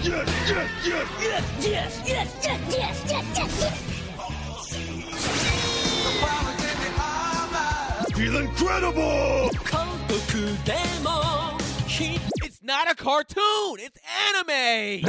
Feel incredible! It's not a cartoon. It's anime.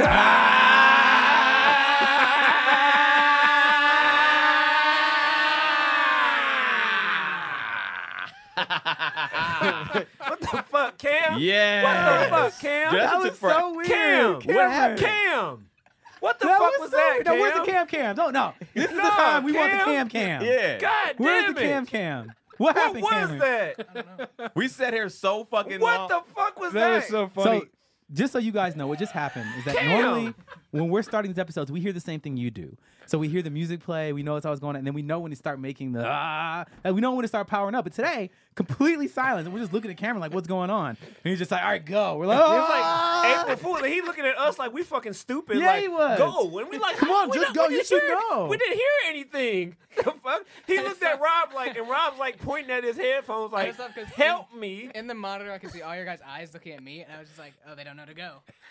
What the fuck, Cam? Yeah. What the fuck, Cam? That was so weird. Cam, What happened? Cam. What the fuck was so that, weird. Cam? No, where's the Cam? Don't no. This is the No, time we want the Cam. Cam. Yeah. God Where's damn the it. Cam? What What happened, was Cameron? that? We sat here so fucking What long. the fuck was That was so funny. So, just so you guys know, what just happened is that Cam. normally when we're starting these episodes, we hear the same thing you do. So we hear the music play, we know it's always going on, and then we know when to start making the and we know when to start powering up. But today, completely silent, and we're just looking at Cameron like, what's going on? And he's just like, all right, go. We're like, It was like April Fool, and he looking at us like we fucking stupid. Yeah, like, he was. Go. And we like, Come on, we just not- go. we You didn't should hear- know. We didn't hear anything. The fuck? He looked at Rob like, and Rob's like pointing at his headphones like, just love 'cause help me. In the monitor, I could see all your guys' eyes looking at me, and I was just like, "Oh, they don't know to go."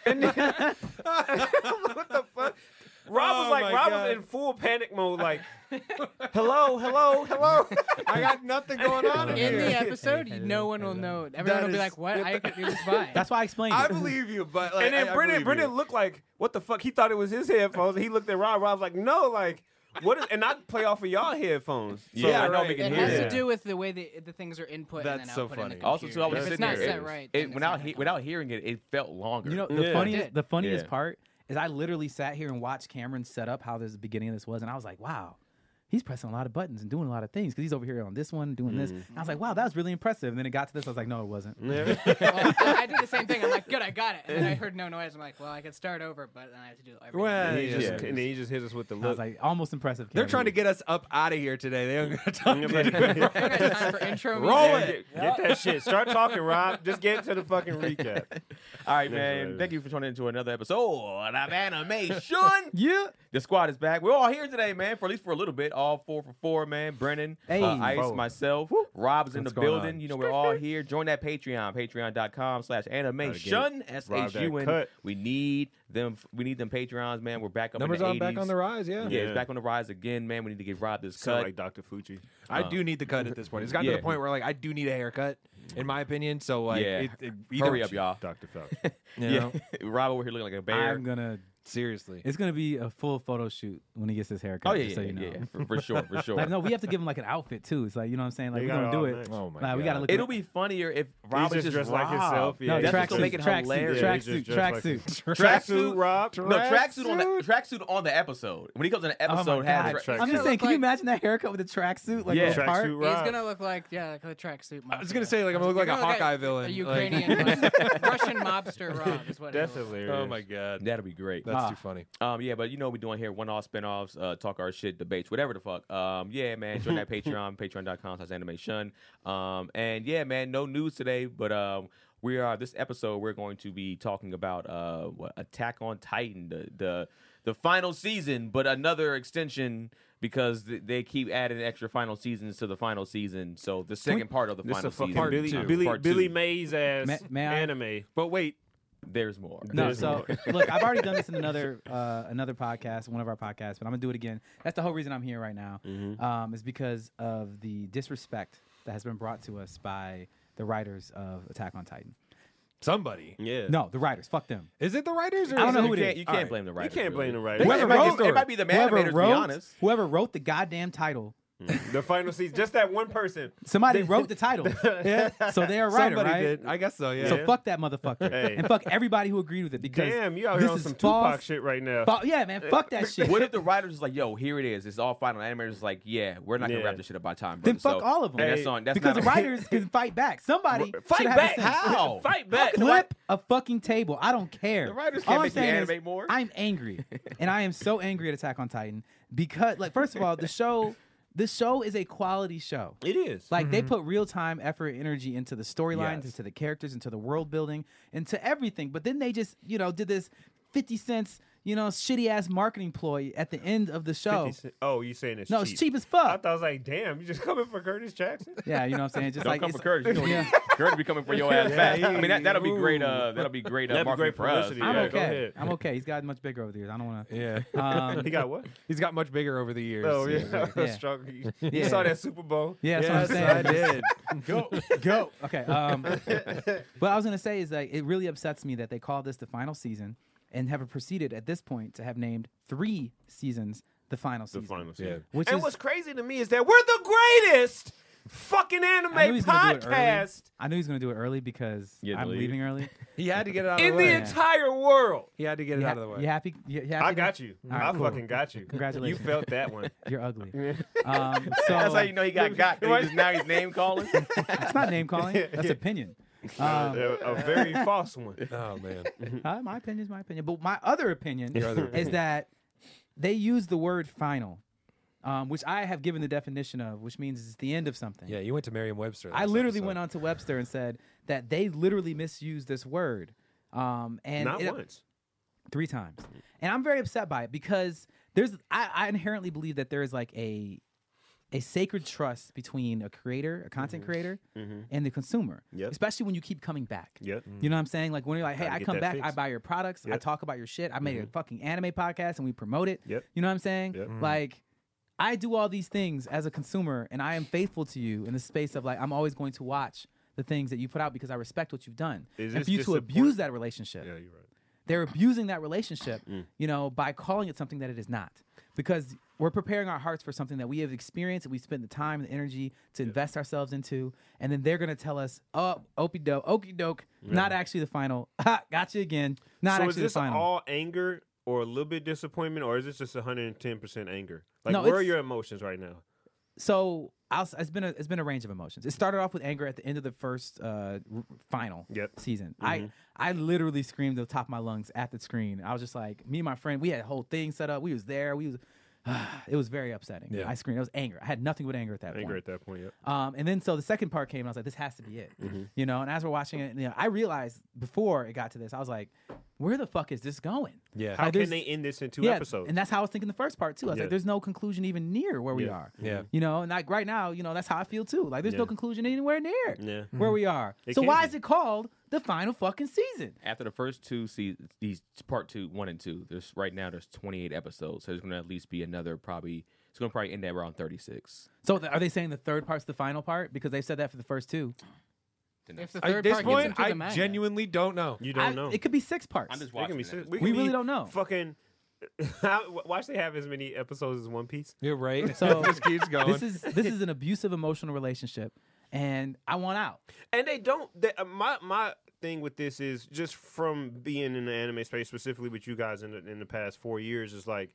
What the fuck? Rob was Oh like, my Rob God. was in full panic mode, like, hello, hello, hello. I got nothing going on in In here. the episode, no one will know. Everyone will be is- like, "What?" It was fine. That's why I explained it. I believe you, but like, And then I Brendan believe you. looked like, what the fuck? He thought it was his headphones, and he looked at Rob. Rob's like, no, like, what is? And I play off of y'all headphones. So, Yeah, I know right. we can It hear has it. to do with the way the things are input and That's then so output in the funny. Also, too, I was computer. If it's sitting not there. set right, then it's Without not gonna come without hearing it, it felt longer. You know, the Yeah. funniest, It the funniest Yeah. part is I literally sat here and watched Cameron set up how the beginning of this was, and I was like, wow. He's pressing a lot of buttons and doing a lot of things because he's over here on this one doing this. And I was like, wow, that was really impressive. And then it got to this, I was like, no, it wasn't. Well, I did the same thing. I'm like, good, I got it. And then I heard no noise. I'm like, well, I could start over, but then I have to do everything. Well, And, he yeah. just, and then he just hit us with the I was look. like, almost impressive. They're Cameron. trying to get us up out of here today. They don't got time to do it. I got time for intro music. Roll Yeah, it. Get that shit. Start talking, Rob. Just get to the fucking recap. All right, man. hilarious. Thank you for tuning into another episode of Animation. Yeah. The squad is back. We're all here today, man, for at least for a little bit. All 4 for 4, man. Brennan, Hey. Ice, Bro. myself, Rob's in the What's going building. on? You know, we're all here. Join that Patreon, patreon.com/animation. Rob that SHUN. cut. We need them. We need them Patreons, man. We're back up Numbers in the on 80s. back on the rise, yeah. Yeah, Yeah. it's back on the rise again, man. We need to give Rob this Sound cut. like Dr. Fucci. I do need the cut at this point. It's gotten to Yeah. the point where like I do need a haircut, in my opinion. So like, Yeah. either, Hurry up, y'all. Dr. Fauci. You Yeah, know? Rob over here looking like a bear. I'm going to, Seriously. it's going to be a full photo shoot when he gets his haircut. Oh yeah, just so yeah, you know. yeah, for sure, for sure. Like, no, we have to give him like an outfit too. It's like, you know what I'm saying? Like, You we're got going to do all it. next. Oh my Like, god. we got to look It'll be funnier if Rob just is just dressed like Rob. himself, yeah. No, That's That's what's gonna make it hilarious. tracksuit. Tracksuit, Rob. No, tracksuit on the tracksuit on the episode. When he comes on the Oh my episode, God. has Tracksuit. I'm just Gonna saying, look can you like- imagine that haircut with a tracksuit? Like, Yeah. on the part? Tracksuit, He's Rob. gonna look like like a tracksuit. I was gonna say like I'm gonna look like a Hawkeye villain. A Like- Ukrainian, Russian mobster Rob is what. That's it looks like. hilarious. Oh my god. That'll be great. That's too funny. Yeah, but you know what we're doing here, one-off spin-offs, talk our shit, debates, whatever the fuck. Yeah, man, join that Patreon, patreon.com/animation. And yeah, man, no news today, but this episode we're going to be talking about Attack on Titan, the final season, but another extension because they keep adding extra final seasons to the final season. So the second part of the This final is a fucking season. Billy, two. Billy, Part Billy two. Mays ass May I- anime. But wait, There's more. No, There's so more. look, I've already done this in another podcast, one of our podcasts, but I'm gonna do it again. That's the whole reason I'm here right now, is because of the disrespect that has been brought to us by the writers of Attack on Titan. somebody. Yeah. No, the writers, fuck them. Is it the writers or I don't is know it- who it is. You All can't right. blame the You writers. can't blame the really. writers. It might be the animators, to be honest. Whoever wrote the goddamn title, The final season. Just that one person. somebody wrote the title, Yeah. so they're a writer, Somebody right? did. I guess so. Yeah. So fuck that motherfucker, Hey. and fuck everybody who agreed with it because Damn, you out this here on is some false. Tupac shit right now. Yeah, man, fuck that shit. What if the writers is like, yo, here it is. It's all final. Animators is like, yeah, we're not going to Yeah. wrap this shit up by time. Then brother. fuck So- all of them. and Hey, that's on, that's because not the writers can fight back. Somebody Fight should have back. the sense. How? Fight back. Flip a fucking table. I don't care. The writers All can't I'm make you saying animate is, more. I'm angry, and I am so angry at Attack on Titan because, like, first of all, the show is a quality show. It is. Like they put real time, effort, energy into the storylines, Yes. into the characters, into the world building, into everything. But then they just, did this 50 cents, shitty ass marketing ploy at the end of the show. 50 Cent. Oh, you saying it's No, cheap? it's cheap as I fuck. thought I was like, damn, you just coming for Curtis Jackson? Yeah, you know what I'm saying? Just Don't like come for it's- Curtis. You know, Yeah. Curtis be coming for your ass back. I mean, that'll be great. That'll be great That'd be marketing great for us. publicity. I'm Yeah, go okay. ahead. I'm okay. He's gotten much bigger over the years. I don't want Yeah. to. He got what? He's got much bigger over the years. Oh, yeah. Yeah. Struggle. You Yeah. saw that Super Bowl? Yeah, that's Yes, what I'm saying. I did. Go. Okay. What I was gonna say is like it really upsets me that they call this the final season and have proceeded at this point to have named 3 seasons the final The season. final season. Yeah. Which And is, what's crazy to me is that we're the greatest fucking I knew he anime was gonna do it early. podcast I knew he was gonna do it early because You had to I'm leave. leaving early. He had to get it out of in the the way. entire world. He had to get it You out of the way. You happy? You happy? I got you. All right, I cool. fucking got you. Congratulations. You felt that one. You're ugly. Yeah. So That's how you know he got. Now he's name calling. it's not name calling. That's opinion. A very false one. Oh man. My opinion is my opinion. But my other opinion Your other is that they use the word final, which I have given the definition of, which means it's the end of something. Yeah, you went to Merriam-Webster. I literally went onto Webster and said that they literally misused this word. And Not it- once. 3 times. And I'm very upset by it because I inherently believe that there is like a sacred trust between a creator, a content creator, and the consumer. Yep. Especially when you keep coming back. Yep. You know what I'm saying? Like when you're like, hey, Gotta I get come that back, I fixed. buy your products, I Yep. talk about your shit. I made a fucking anime podcast and we promote it. Yep. You know what I'm saying? Yep. Like I do all these things as a consumer and I am faithful to you in the space of like I'm always going to watch the things that you put out because I respect what you've done. Is And this for you to disappoint- abuse that relationship, Yeah, you're right. they're abusing that relationship, by calling it something that it is not. Because we're preparing our hearts for something that we have experienced and we spent the time and the energy to invest ourselves into. And then they're going to tell us, oh, okey doke, not actually the final. Ha, got you again. Not So is actually this the final. all anger or a little bit disappointment, or is this just 110% anger? Like, No, where are it's- your emotions right now? So it's been a range of emotions. It started off with anger at the end of the first final season. I literally screamed at the top of my lungs at the screen. I was just like, me and my friend, we had a whole thing set up. We was there. It was very upsetting. Yeah. I screamed. It was anger. I had nothing but anger at that Anger point. at that point, yep. And then so the second part came, and I was like, this has to be it. And as we're watching it, I realized before it got to this, I was like, where the fuck is this going? Yeah. How Like, can there's- they end this in 2 Yeah, episodes? and that's how I was thinking the first part too. I was Yeah. like, there's no conclusion even near where we Yeah. are. Yeah. And like right now, that's how I feel too. Like there's Yeah. no conclusion anywhere near Yeah. where we are. It So can't why be. is it called the final fucking season? After the first 2 seasons, these part 2, 1 and 2, there's 28 episodes. So there's going to at least be another it's going to probably end at around 36. So are they saying the third part's the final part because they said that for the first 2? If the At third this part point, gets into I the manga. genuinely don't know. You don't know. It could be 6 parts. I'm just It can watching be it. six- We can really be don't know. Fucking. Watch they have as many episodes as One Piece. You're right. So Just keeps going. this is an abusive emotional relationship, and I want out. And they don't. My thing with this is just from being in the anime space, specifically with you guys in the past 4 years, is like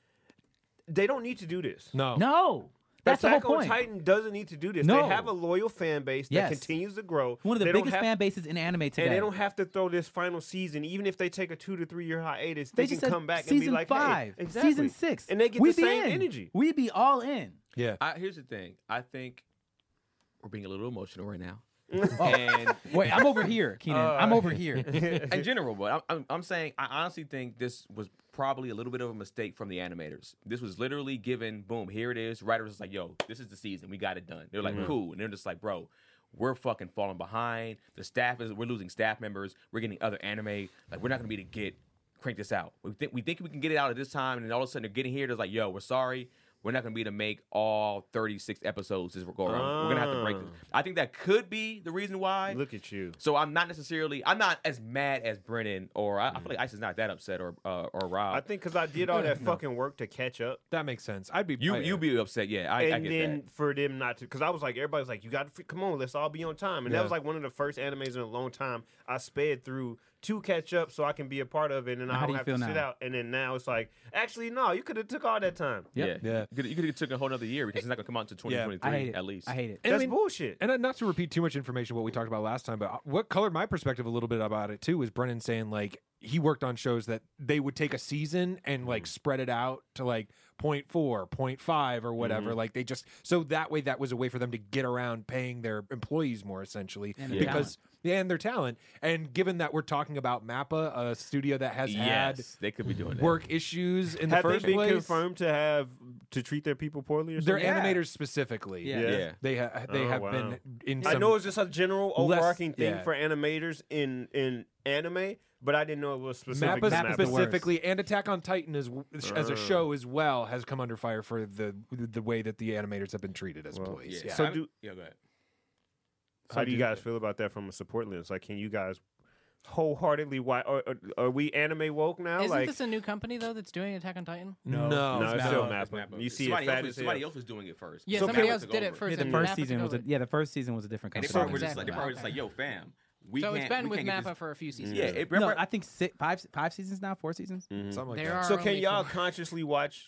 they don't need to do this. no. No, that's the whole Attack on point. Titan doesn't need to do this. No. They have a loyal fan base that Yes. continues to grow. One of the They don't biggest have- fan bases in anime today. And they don't have to throw this final season, even if they take a 2 to 3 year hiatus. They can just said come back and season be like, 5, hey, exactly. season 6, and they get we the be same in. energy. We be all in. Yeah. Here's the thing. I think we're being a little emotional right now. Oh. And Wait, I'm over here, Keenan. I'm over here. in general, but I'm saying I honestly think this was probably a little bit of a mistake from the animators. This was literally given, boom, here it is. Writers was like, yo, this is the season. We got it done. They're like, cool. And they're just like, bro, we're fucking falling behind. We're losing staff members. We're getting other anime. Like, we're not going to be able to crank this out. We think we can get it out at this time. And then all of a sudden they're getting here. They're like, yo, we're sorry. We're not going to be able to make all 36 episodes this go around. We're going to have to break this. I think that could be the reason why. Look at you. So I'm not as mad as Brennan, or I feel like Ice is not that upset, or Rob. I think because I did all that fucking work to catch up. That makes sense. I'd be. you be upset, yeah. I And get then that. for them not to, because I was like, everybody's like, you got to come on, let's all be on time. And that Yeah. was like one of the first animes in a long time I sped through to catch up so I can be a part of it, and How I do don't you have to feel sit now? out. And then now it's like, actually, no, you could have took all that time. Yep. Yeah. You could have took a whole other year because it's not going to come out until Yeah. 2023 I hate it. at least. I hate it. And I That's mean- bullshit. And not to repeat too much information what we talked about last time, but what colored my perspective a little bit about it too is Brennan saying like he worked on shows that they would take a season and like spread it out to like 0.4, 0.5 or whatever. Like they just so that way that was a way for them to get around paying their employees more essentially And the because and their talent. And given that we're talking about Mappa, a studio that has Yes, they could be doing that. work issues in the Have they first been place, confirmed to treat their people poorly or they're something? animators specifically. Yeah. Yeah. They have wow. been in I some. know it's just a general less- overarching thing yeah. for animators in anime, but I didn't know it was specific to Mappa Mappa. specifically, and Attack on Titan as a show as well has come under fire for the way that the animators have been treated as employees. Yeah. So I- do- yeah, go ahead. How do you guys feel about that from a support lens? Like, can you guys wholeheartedly? Why are we anime woke now? Isn't like, this a new company though that's doing Attack on Titan? No, no, it's still It's Mappa. Mappa. You see it somebody fat else, as somebody hell. else was doing it first. Yeah, So somebody Mappa else took did it over. first. Yeah, the and first Mappa season took was over. the first season was a different And they company. probably were just like, Exactly. they probably just like, yo, fam, we So can't. it's been we with can't get Mappa this- for a few seasons. Yeah, it, No, remember, I think five seasons now, 4 seasons. something like There that. are So can only y'all 4. consciously watch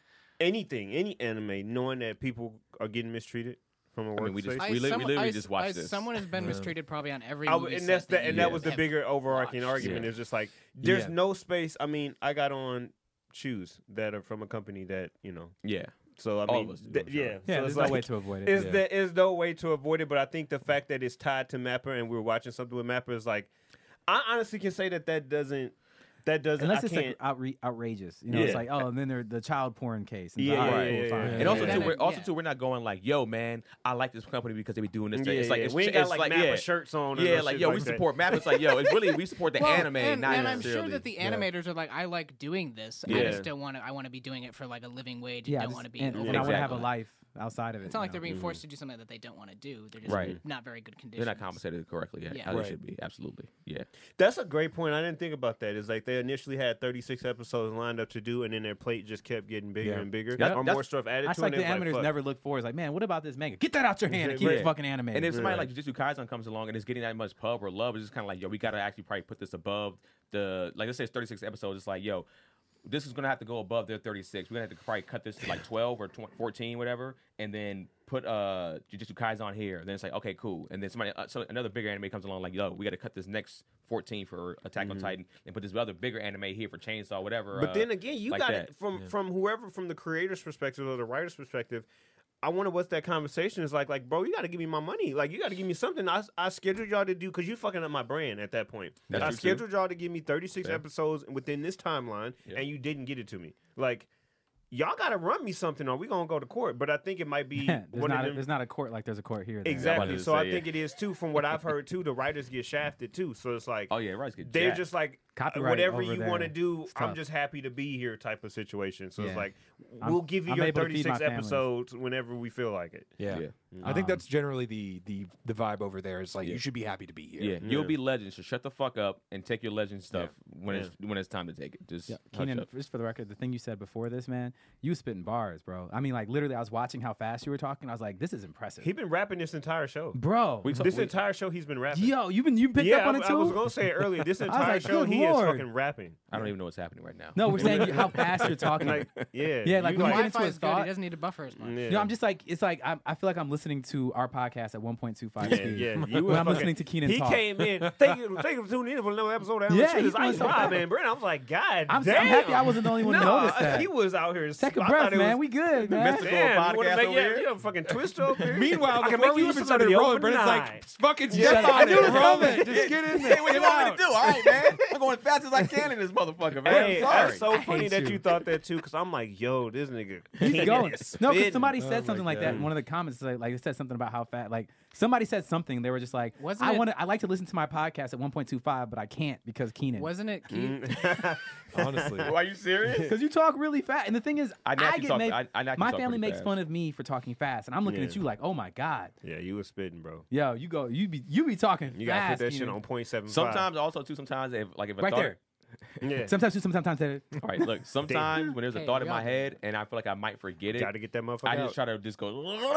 any anime, knowing that people are getting mistreated from a I mean, we workspace? just- we literally just watched this. Someone has been mistreated probably on every I- movie and set that's that and you that was the have bigger overarching watched. argument. Yeah. It's just like there's Yeah. no space. I mean, I got on shoes that are from a company that yeah. So I All mean, of us do, I'm sure. yeah, Yeah, so there's it's no like, way to avoid it. Is Yeah. there is no way to avoid it? But I think the fact that it's tied to Mappa and we're watching something with Mappa is like, I honestly can say that doesn't. Unless I it's can't. like outrageous, it's Yeah. like, oh, and then there's the child porn case. And Yeah, all yeah, right, yeah, cool, yeah, fine. yeah. And also, Yeah. too, Yeah. we're not going like, yo, man, I like this company because they be doing this. Yeah, It's like, yeah. it's, we ain't got it's like Mappa shirts on. and Yeah, no like, shit yo, we that. support Mappa. It's like, yo, it's really, we support the Well, anime, and not I'm sure necessarily. that the animators are like, I like doing this. I Yeah. just don't want to. I want to be doing it for like a living wage. Yeah, and don't just- want to be. and, over and I want to have a Exactly. life outside of it. It's not like they're you know? being forced to do something that they don't want to do. They're just Right. not very good conditions. They're not compensated correctly yet. Yeah. How they Right. should be. Absolutely. Yeah. That's a great point. I didn't think about that. It's like they initially had 36 episodes lined up to do, and then their plate just kept getting bigger Yeah. and bigger. Yeah, or that's- more stuff added That's to like it. the and animators fuck. never look forward. It's like, man, what about this manga? Get that out your hand and keep Yeah. it fucking animated. And if somebody Yeah. like Jujutsu Kaisen comes along and is getting that much pub or love, it's just kind of like, yo, we got to actually probably put this above the, like, let's say it's 36 episodes. It's like, yo, this is going to have to go above their 36. We're going to have to probably cut this to like 12 or 14, whatever, and then put Jujutsu Kaisen on here. And then it's like, okay, cool. And then so another bigger anime comes along, like, yo, we got to cut this next 14 for Attack on Titan and put this other bigger anime here for Chainsaw, whatever. But then again, you like got that. it from whoever, from the creator's perspective or the writer's perspective. I wonder what that conversation is like. Like, bro, you got to give me my money. Like, you got to give me something. I scheduled y'all to do, because you fucking up my brand at that point. That's I true, too. scheduled y'all to give me 36 Fair. episodes within this timeline, Yeah. and you didn't get it to me. Like, y'all got to run me something, or we gonna go to court. But I think it might be there's, one not of a, them. there's not a court like there's a court here. there. Exactly. to So say, I yeah. think it is too. From what I've heard too, the writers get shafted too. So it's like, Oh, yeah, right. Get they're jacked. just like, Copyright whatever over you there. want to do, It's I'm tough. just happy to be here type of situation. So it's Yeah. like, I'm- we'll give you I'm your able to feed 36 my family. episodes whenever we feel like it. Yeah. Yeah. I think that's generally the vibe over there. Is like Yeah. you should be happy to be here. Yeah, you'll be legends. So shut the fuck up and take your legend stuff when Yeah. it's time to take it. Just Yeah, hush Keenan, up. just for the record, the thing you said before this, man, you was spitting bars, bro. I mean, like literally, I was watching how fast you were talking. I was like, this is impressive, He been rapping this entire show. bro. This entire show, he's been rapping. Yo, you picked yeah, up on it I too. was gonna say it earlier. This was entire like, show, good he Lord. is fucking rapping. I don't even know what's happening right now. No, we're saying how fast you're talking. Like, yeah, Yeah, like you when you Wi-Fi get into his is good. thought. He doesn't need to buffer as much. yeah. You know, I'm just like, it's like I feel like I'm listening to our podcast at 1.25 Yeah, speed. yeah. You When was I'm fucking- listening to Keenan He talk. came in. Thank you for tuning in for another episode of Yeah, Shit he's is doing Ice so Rob, fast. man. Brent, I was like, God I'm damn. happy I wasn't the only one to No, notice that. he was out here. Take a I breath, thought it man. was- We good, man. Mystical Damn, you podcast wanna make over here. you a fucking twist over here. Meanwhile, I can before make we you even some started of the rolling, Brennan's overnight. like, "Fucking Yeah, step I on knew it, it was roll coming. it, just get in there." Hey, what do you Get want me out. to do? All right, man. I'm going as fast as I can in this motherfucker, man. Hey, I'm sorry. that's so funny hate that you. you thought that too, because I'm like, yo, this nigga. He's Keenan going. is No, because spitting. somebody Oh said my something like that God. in one of the comments. Like it said something about how fat. Like somebody said something. They were just like, Wasn't it- I like to listen to my podcast at 1.25, but I can't because Keenan. Wasn't it Keith? Honestly, Are you serious? Because you talk really fast. And the thing is, I naturally get talk- made, I naturally my talk family pretty makes fast. fun of me for talking fast, and I'm looking Yeah. at you like, oh my god, Yeah, you was spitting, bro. yo, you be talking You gotta fast. put that shit Keenan. on 0.75. Sometimes also too. Sometimes if a right thought, there. yeah, Sometimes All right, look. Sometimes when there's a Hey, thought in y'all my do head and I feel like I might forget it, gotta get that motherfucker I out. just try to just go.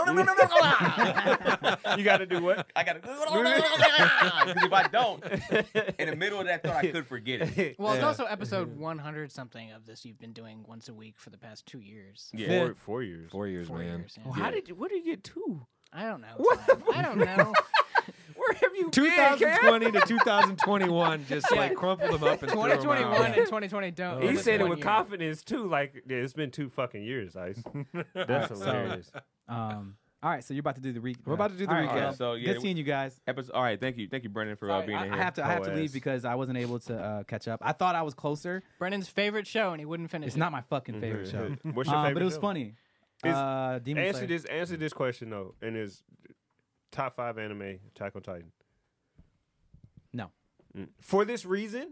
You gotta do what? I gotta because if I don't, in the middle of that thought, I could forget it. Well, it's also episode 100 something of this you've been doing once a week for the past 2 years. Yeah. 4 years. 4 years, 4 man. years. Yeah. Well, how did you? Where did you get 2? I don't know. What? Tom. I don't know. Where have you been, Cam? 2020 to 2021, just like crumpled them up and threw 'em 2021 out. and 2020 don't. He it's said it 1 with year. confidence too. Like, yeah, it's been 2 fucking years, Ice. That's So- hilarious. All right, so you're about to do the recap. We're about to do the All right, recap. well, So, yeah, good seeing you guys. All right, thank you, Brendan, for Sorry, being I here. have to leave ass. because I wasn't able to catch up. I thought I was closer. Brendan's favorite show, and he wouldn't finish It's it. not my fucking favorite show. What's your favorite? But it was show? funny. Is- Demon Slayer. Answer this question though, and is top 5 anime Attack on Titan. No. For this reason?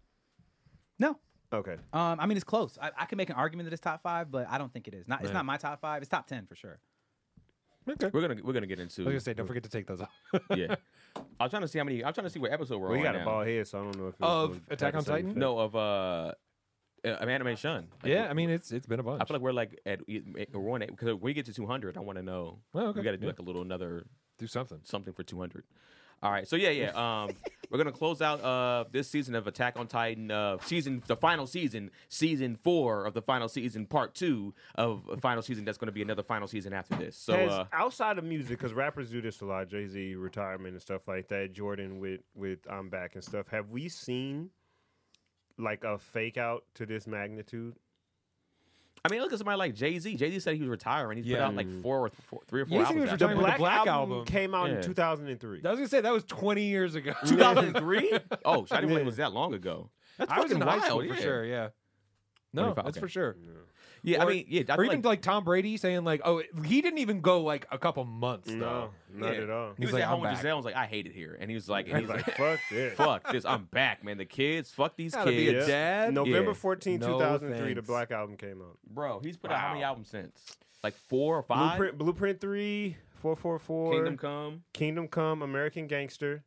No. Okay. I mean, it's close. I can make an argument that it's top 5, but I don't think it is. It's not my top 5. It's top 10 for sure. Okay. We're gonna get I was into. gonna say, don't forget to take those off. Yeah, I'm trying to see what episode we're Well, on he got now. a bald head, so I don't know if it Of was Attack on Titan? No, of Anime Shun. Like, Yeah, I mean it's been a bunch. I feel like we're like we're on it because when we get to 200, I want to know. Oh, okay. We got to do Yeah. like a little another do something. for 200. All right, so yeah. We're gonna close out this season of Attack on Titan, the final season, season 4 of the final season, part 2 of a final season. That's gonna be another final season after this. So Has, outside of music, because rappers do this a lot, Jay-Z retirement and stuff like that, Jordan with I'm Back and stuff. Have we seen like a fake out to this magnitude? I mean, look at somebody like Jay-Z. Jay-Z said he was retiring. He's put Yeah. out like 3 or 4 Yeah, he said he albums. was after retiring that. with the Black album. came out Yeah. in 2003. I was gonna say that was 20 years ago. 2003? Oh, I didn't think it was that long ago. That's I was in fucking high school wild, for yeah. sure. Yeah. No, 25, that's okay. for sure. Yeah, Or- I mean, yeah, I Or feel even like Tom Brady saying like, "Oh, he didn't even go like a couple months though." No, not Yeah. at all. He was He's like, at home "I'm with back." Giselle and was like, I hate it here. And he was like, He's like, fuck this. fuck this. I'm back, man. The kids, fuck these Gotta be a kids. dad. November Yeah. 14, No 2003, the thanks. Black Album came out. Bro, he's put out how many Wow. albums since? Like 4 or 5? Blueprint 3, 444, Kingdom Come, American Gangster,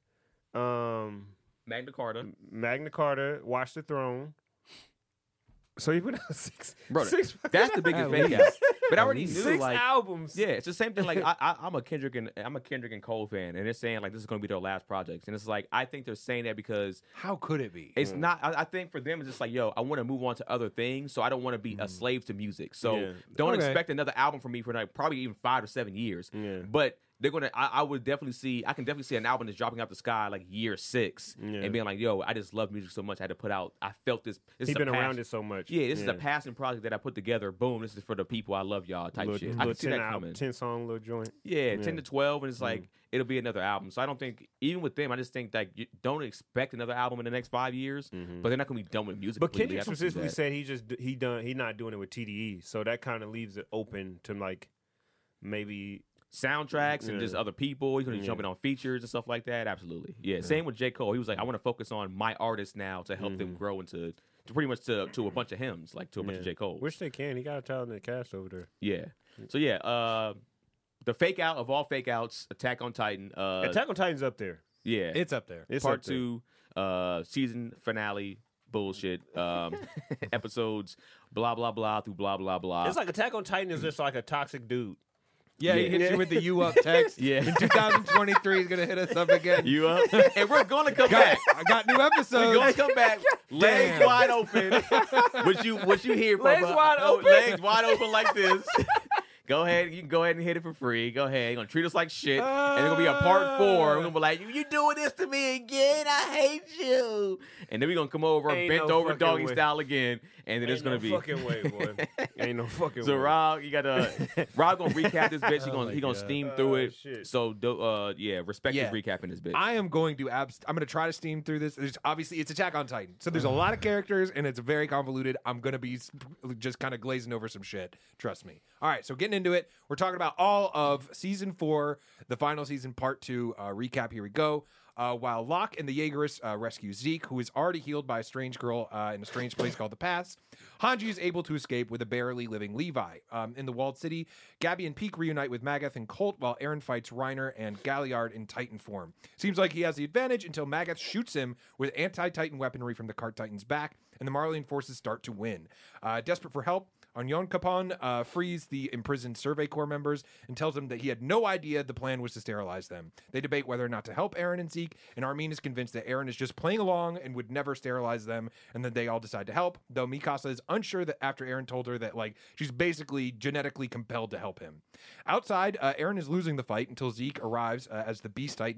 Magna Carta. Magna Carta, Watch the Throne. So he put out six. Bro, six that's the biggest At fake least. out. But I already knew, six like, albums. yeah, it's the same thing. Like I'm a Kendrick and Cole fan, and they're saying like this is going to be their last projects, and it's like I think they're saying that because How could it be? it's not. I think for them it's just like, yo, I want to move on to other things, so I don't want to be a slave to music. So Yeah. don't Okay. expect another album from me for like probably even 5 to 7 years. Yeah. But they're gonna. I would definitely see. I can definitely see an album that's dropping out the sky like year 6, Yeah. and being like, yo, I just love music so much. I had to put out. I felt this. This He's is a been around passion. it so much. Yeah, this is a passion project that I put together. Boom, this is for the people I love, y'all. Type Little, shit. I little can see 10 that album, coming. 10 song little joint. Yeah, 10 to 12, and it's like Mm. it'll be another album. So I don't think even with them, I just think that you don't expect another album in the next 5 years. But they're not gonna be done with music. But completely. Kendrick I don't see specifically that. said he's not doing it with TDE, so that kind of leaves it open to like maybe soundtracks and just Yeah. other people. He's gonna be Yeah. jumping on features and stuff like that. Absolutely, yeah. Same with J. Cole. He was like, I want to focus on my artists now to help them grow into to pretty much to a bunch of hymns, like to a bunch of J. Cole. Which they can. He got a talented cast over there. Yeah. So yeah, the fake out of all fake outs, Attack on Titan. Attack on Titan's up there. Yeah, It's up there. It's part up there. 2, season finale. Bullshit. Episodes. Blah blah blah through blah blah blah. It's like Attack on Titan is just like a toxic dude. Yeah, he Yeah. hits you with the "you up" text. Yeah. In 2023, he's gonna hit us up again. You up? And we're gonna come back. I got new We're episodes. gonna come back, legs Damn. wide open. what you hear from Legs wide open. legs wide open like this. Go ahead, you can go ahead and hit it for free. Go ahead, you're gonna treat us like shit, and it's gonna be a part 4. We're gonna be like, you doing this to me again? I hate you. And then we're gonna come over, Ain't bent no over fucking doggy way. style again, and then it's Ain't gonna no be. fucking way, boy. Ain't no fucking So way. Rob, you gotta Rob gonna recap this bitch. Oh my He gonna God. steam through it. Shit. So respect Yeah. his recapping this bitch. I am going to I'm going to try to steam through this. There's obviously it's Attack on Titan, so there's a lot of characters and it's very convoluted. I'm going to be just kind of glazing over some shit. Trust me. All right, so getting into it, we're talking about all of season 4, the final season, part 2 recap. Here we go. While Locke and the Jaegerists rescue Zeke, who is already healed by a strange girl in a strange place called the Pass, Hanji is able to escape with a barely living Levi. In the walled city, Gabby and Peak reunite with Magath and Colt, while Eren fights Reiner and Galliard in Titan form. Seems like he has the advantage until Magath shoots him with anti-Titan weaponry from the Cart Titan's back, and the Marleyan forces start to win. Desperate for help, Onyon Kapon frees the imprisoned Survey Corps members and tells them that he had no idea the plan was to sterilize them. They debate whether or not to help Eren and Zeke, and Armin is convinced that Eren is just playing along and would never sterilize them, and then they all decide to help, though Mikasa is unsure that after Eren told her that, like, she's basically genetically compelled to help him. Outside, Eren is losing the fight until Zeke arrives as the Beast Titan.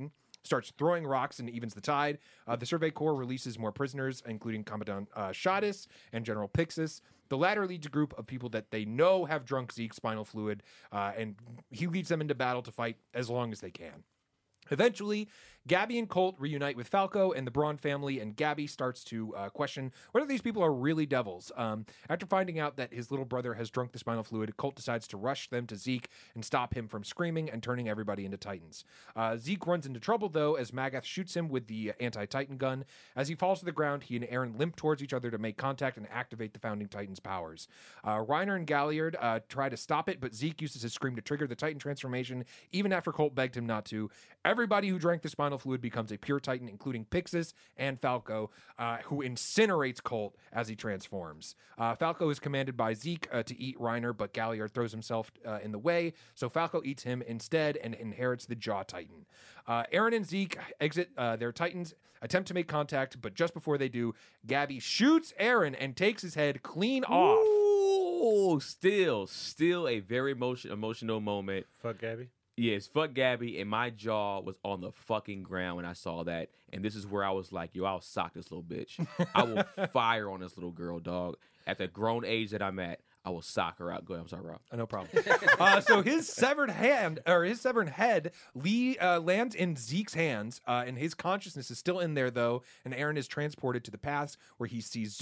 starts throwing rocks and evens the tide. The Survey Corps releases more prisoners, including Commandant Shadis and General Pixis. The latter leads a group of people that they know have drunk Zeke's spinal fluid, and he leads them into battle to fight as long as they can. Eventually, Gabby and Colt reunite with Falco and the Braun family, and Gabby starts to question whether these people are really devils. After finding out that his little brother has drunk the spinal fluid, Colt decides to rush them to Zeke and stop him from screaming and turning everybody into Titans. Zeke runs into trouble, though, as Magath shoots him with the anti-Titan gun. As he falls to the ground, he and Aaron limp towards each other to make contact and activate the Founding Titan's powers. Reiner and Galliard try to stop it, but Zeke uses his scream to trigger the Titan transformation, even after Colt begged him not to. Everybody who drank the spinal fluid becomes a pure Titan, including Pixis and Falco, who incinerates Colt as he transforms. Falco is commanded by Zeke to eat Reiner, but Galliard throws himself in the way, so Falco eats him instead and inherits the Jaw Titan. Aaron and Zeke exit their Titans, attempt to make contact, but just before they do, Gabby shoots Aaron and takes his head clean off. Ooh, still a very emotional moment. Fuck Gabby. Yes, fuck Gabby, and my jaw was on the fucking ground when I saw that. And this is where I was like, yo, I'll sock this little bitch. I will fire on this little girl, dog. At the grown age that I'm at, I will sock her out. Go ahead, I'm sorry, Rob. No problem. So his severed head lands in Zeke's hands, and his consciousness is still in there, though. And Aaron is transported to the past, where he sees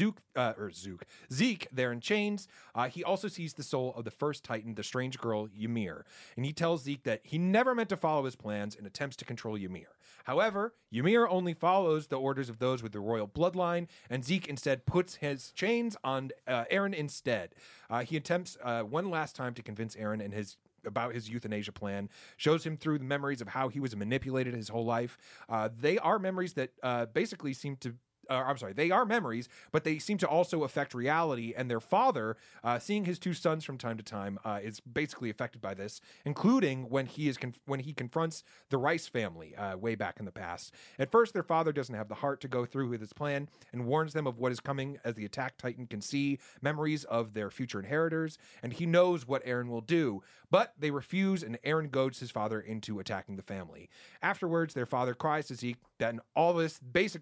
Zeke there in chains. He also sees the soul of the first Titan, the strange girl Ymir, and he tells Zeke that he never meant to follow his plans and attempts to control Ymir. However, Ymir only follows the orders of those with the royal bloodline, and Zeke instead puts his chains on Aaron instead. He attempts one last time to convince Aaron about his euthanasia plan, shows him through the memories of how he was manipulated his whole life. They are memories that basically seem to they are memories, but they seem to also affect reality. And their father, seeing his two sons from time to time, is basically affected by this, including when he confronts the Rice family way back in the past. At first, their father doesn't have the heart to go through with his plan and warns them of what is coming, as the attack Titan can see memories of their future inheritors, and he knows what Aaron will do. But they refuse, and Aaron goads his father into attacking the family. Afterwards, their father cries to Zeke that all this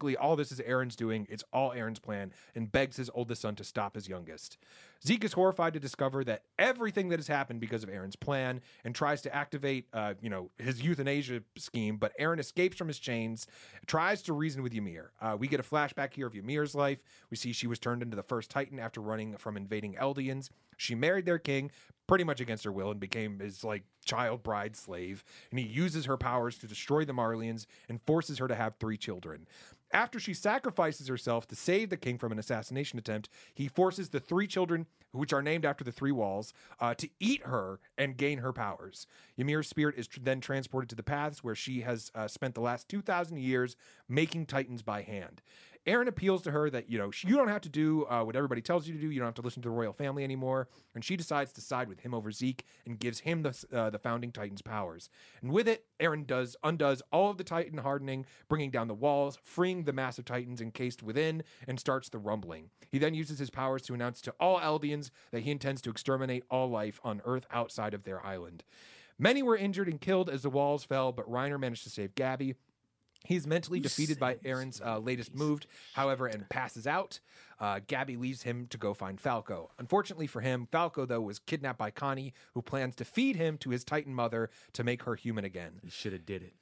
is Aaron's doing. It's all Aaron's plan, and begs his oldest son to stop his youngest. Zeke is horrified to discover that everything that has happened because of Aaron's plan, and tries to activate, his euthanasia scheme. But Aaron escapes from his chains, tries to reason with Ymir. We get a flashback here of Ymir's life. We see she was turned into the first Titan after running from invading Eldians. She married their king pretty much against her will and became his child bride slave, and he uses her powers to destroy the Marlians and forces her to have 3 children. After she sacrifices herself to save the king from an assassination attempt, he forces the 3 children, which are named after the 3 walls, to eat her and gain her powers. Ymir's spirit is then transported to the paths where she has spent the last 2,000 years making Titans by hand. Aaron appeals to her that, you don't have to do what everybody tells you to do. You don't have to listen to the royal family anymore. And she decides to side with him over Zeke and gives him the Founding Titan's powers. And with it, Aaron undoes all of the Titan hardening, bringing down the walls, freeing the massive Titans encased within, and starts the rumbling. He then uses his powers to announce to all Eldians that he intends to exterminate all life on Earth outside of their island. Many were injured and killed as the walls fell, but Reiner managed to save Gabby. He's mentally defeated by Aaron's latest move, however, and passes out. Gabby leaves him to go find Falco. Unfortunately for him, Falco, though, was kidnapped by Connie, who plans to feed him to his Titan mother to make her human again. He should have did it.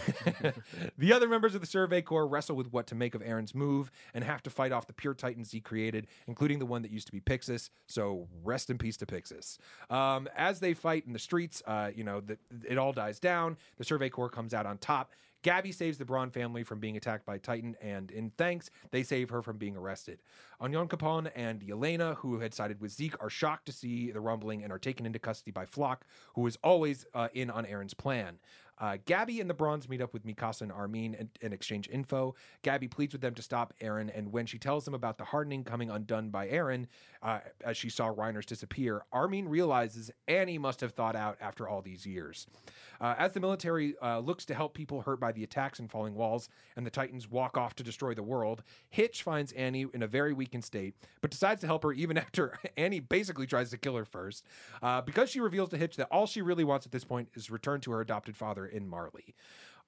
The other members of the Survey Corps wrestle with what to make of Aaron's move and have to fight off the pure Titans he created, including the one that used to be Pixis. So rest in peace to Pixis. As they fight in the streets, it all dies down. The Survey Corps comes out on top. Gabby saves the Braun family from being attacked by Titan, and in thanks, they save her from being arrested. Onion Capone and Yelena, who had sided with Zeke, are shocked to see the rumbling and are taken into custody by Flock, who is always in on Aaron's plan. Gabby and the Brauns meet up with Mikasa and Armin and exchange info. Gabby pleads with them to stop Aaron, and when she tells them about the hardening coming undone by Aaron, as she saw Reiner's disappear, Armin realizes Annie must have thought out after all these years. As the military looks to help people hurt by the attacks and falling walls, and the Titans walk off to destroy the world, Hitch finds Annie in a very weakened state, but decides to help her even after Annie basically tries to kill her first, because she reveals to Hitch that all she really wants at this point is return to her adopted father in Marley.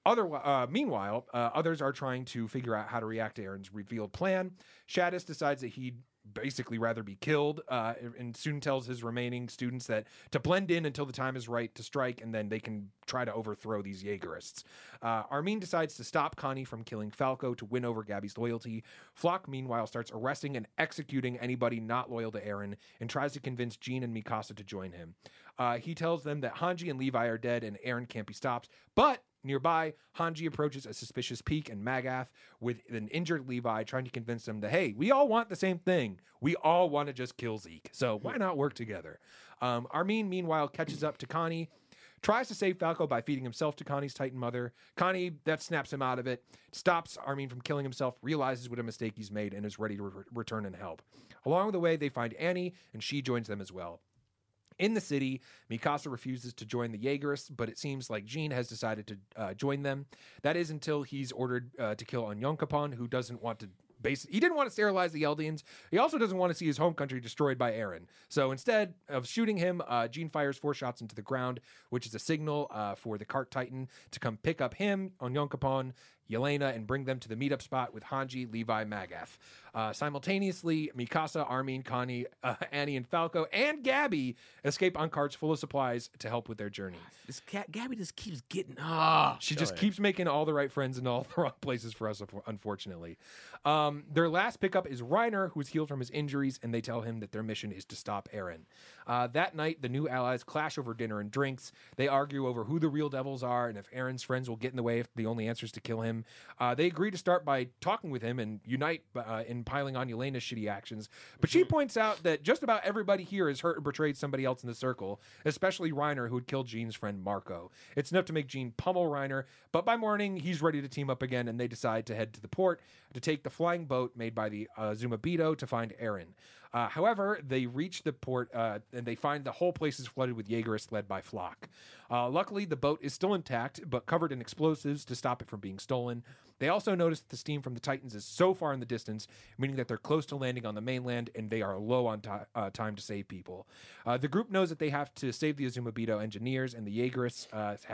Meanwhile, others are trying to figure out how to react to Aaron's revealed plan. Shadis decides that he'd basically rather be killed, and soon tells his remaining students that to blend in until the time is right to strike, and then they can try to overthrow these Jaegerists. Armin decides to stop Connie from killing Falco to win over Gabby's loyalty. Flock, meanwhile, starts arresting and executing anybody not loyal to Aaron and tries to convince Jean and Mikasa to join him. He tells them that Hanji and Levi are dead and Aaron can't be stopped, but nearby, Hanji approaches a suspicious Peak and Magath with an injured Levi, trying to convince them that, hey, we all want the same thing. We all want to just kill Zeke, so why not work together? Armin, meanwhile, catches up to Connie, tries to save Falco by feeding himself to Connie's Titan mother. Connie, that snaps him out of it, stops Armin from killing himself, realizes what a mistake he's made, and is ready to return and help. Along the way, they find Annie, and she joins them as well. In the city, Mikasa refuses to join the Jaegerists, but it seems like Jean has decided to join them. That is until he's ordered to kill Onyonkapon, who doesn't want to he didn't want to sterilize the Eldians. He also doesn't want to see his home country destroyed by Eren. So instead of shooting him, Jean fires 4 shots into the ground, which is a signal for the Cart Titan to come pick up him, Onyonkapon, Yelena, and bring them to the meetup spot with Hanji, Levi, Magath. Simultaneously, Mikasa, Armin, Connie, Annie, and Falco, and Gabby escape on carts full of supplies to help with their journey. Gabby just keeps getting She just keeps making all the right friends in all the wrong places for us, unfortunately. Their last pickup is Reiner, who's healed from his injuries, and they tell him that their mission is to stop Eren. That night, the new allies clash over dinner and drinks. They argue over who the real devils are and if Eren's friends will get in the way if the only answer is to kill him. They agree to start by talking with him and unite in piling on Yelena's shitty actions. But she points out that just about everybody here has hurt or betrayed somebody else in the circle, especially Reiner, who had killed Jean's friend Marco. It's enough to make Jean pummel Reiner, but by morning, he's ready to team up again, and they decide to head to the port to take the flying boat made by the Azumabito to find Eren. However, they reach the port and they find the whole place is flooded with Jaegerists led by Flock. Luckily, the boat is still intact, but covered in explosives to stop it from being stolen. They also notice that the steam from the Titans is so far in the distance, meaning that they're close to landing on the mainland and they are low on time to save people. The group knows that they have to save the Azumabito engineers and the Jaegerists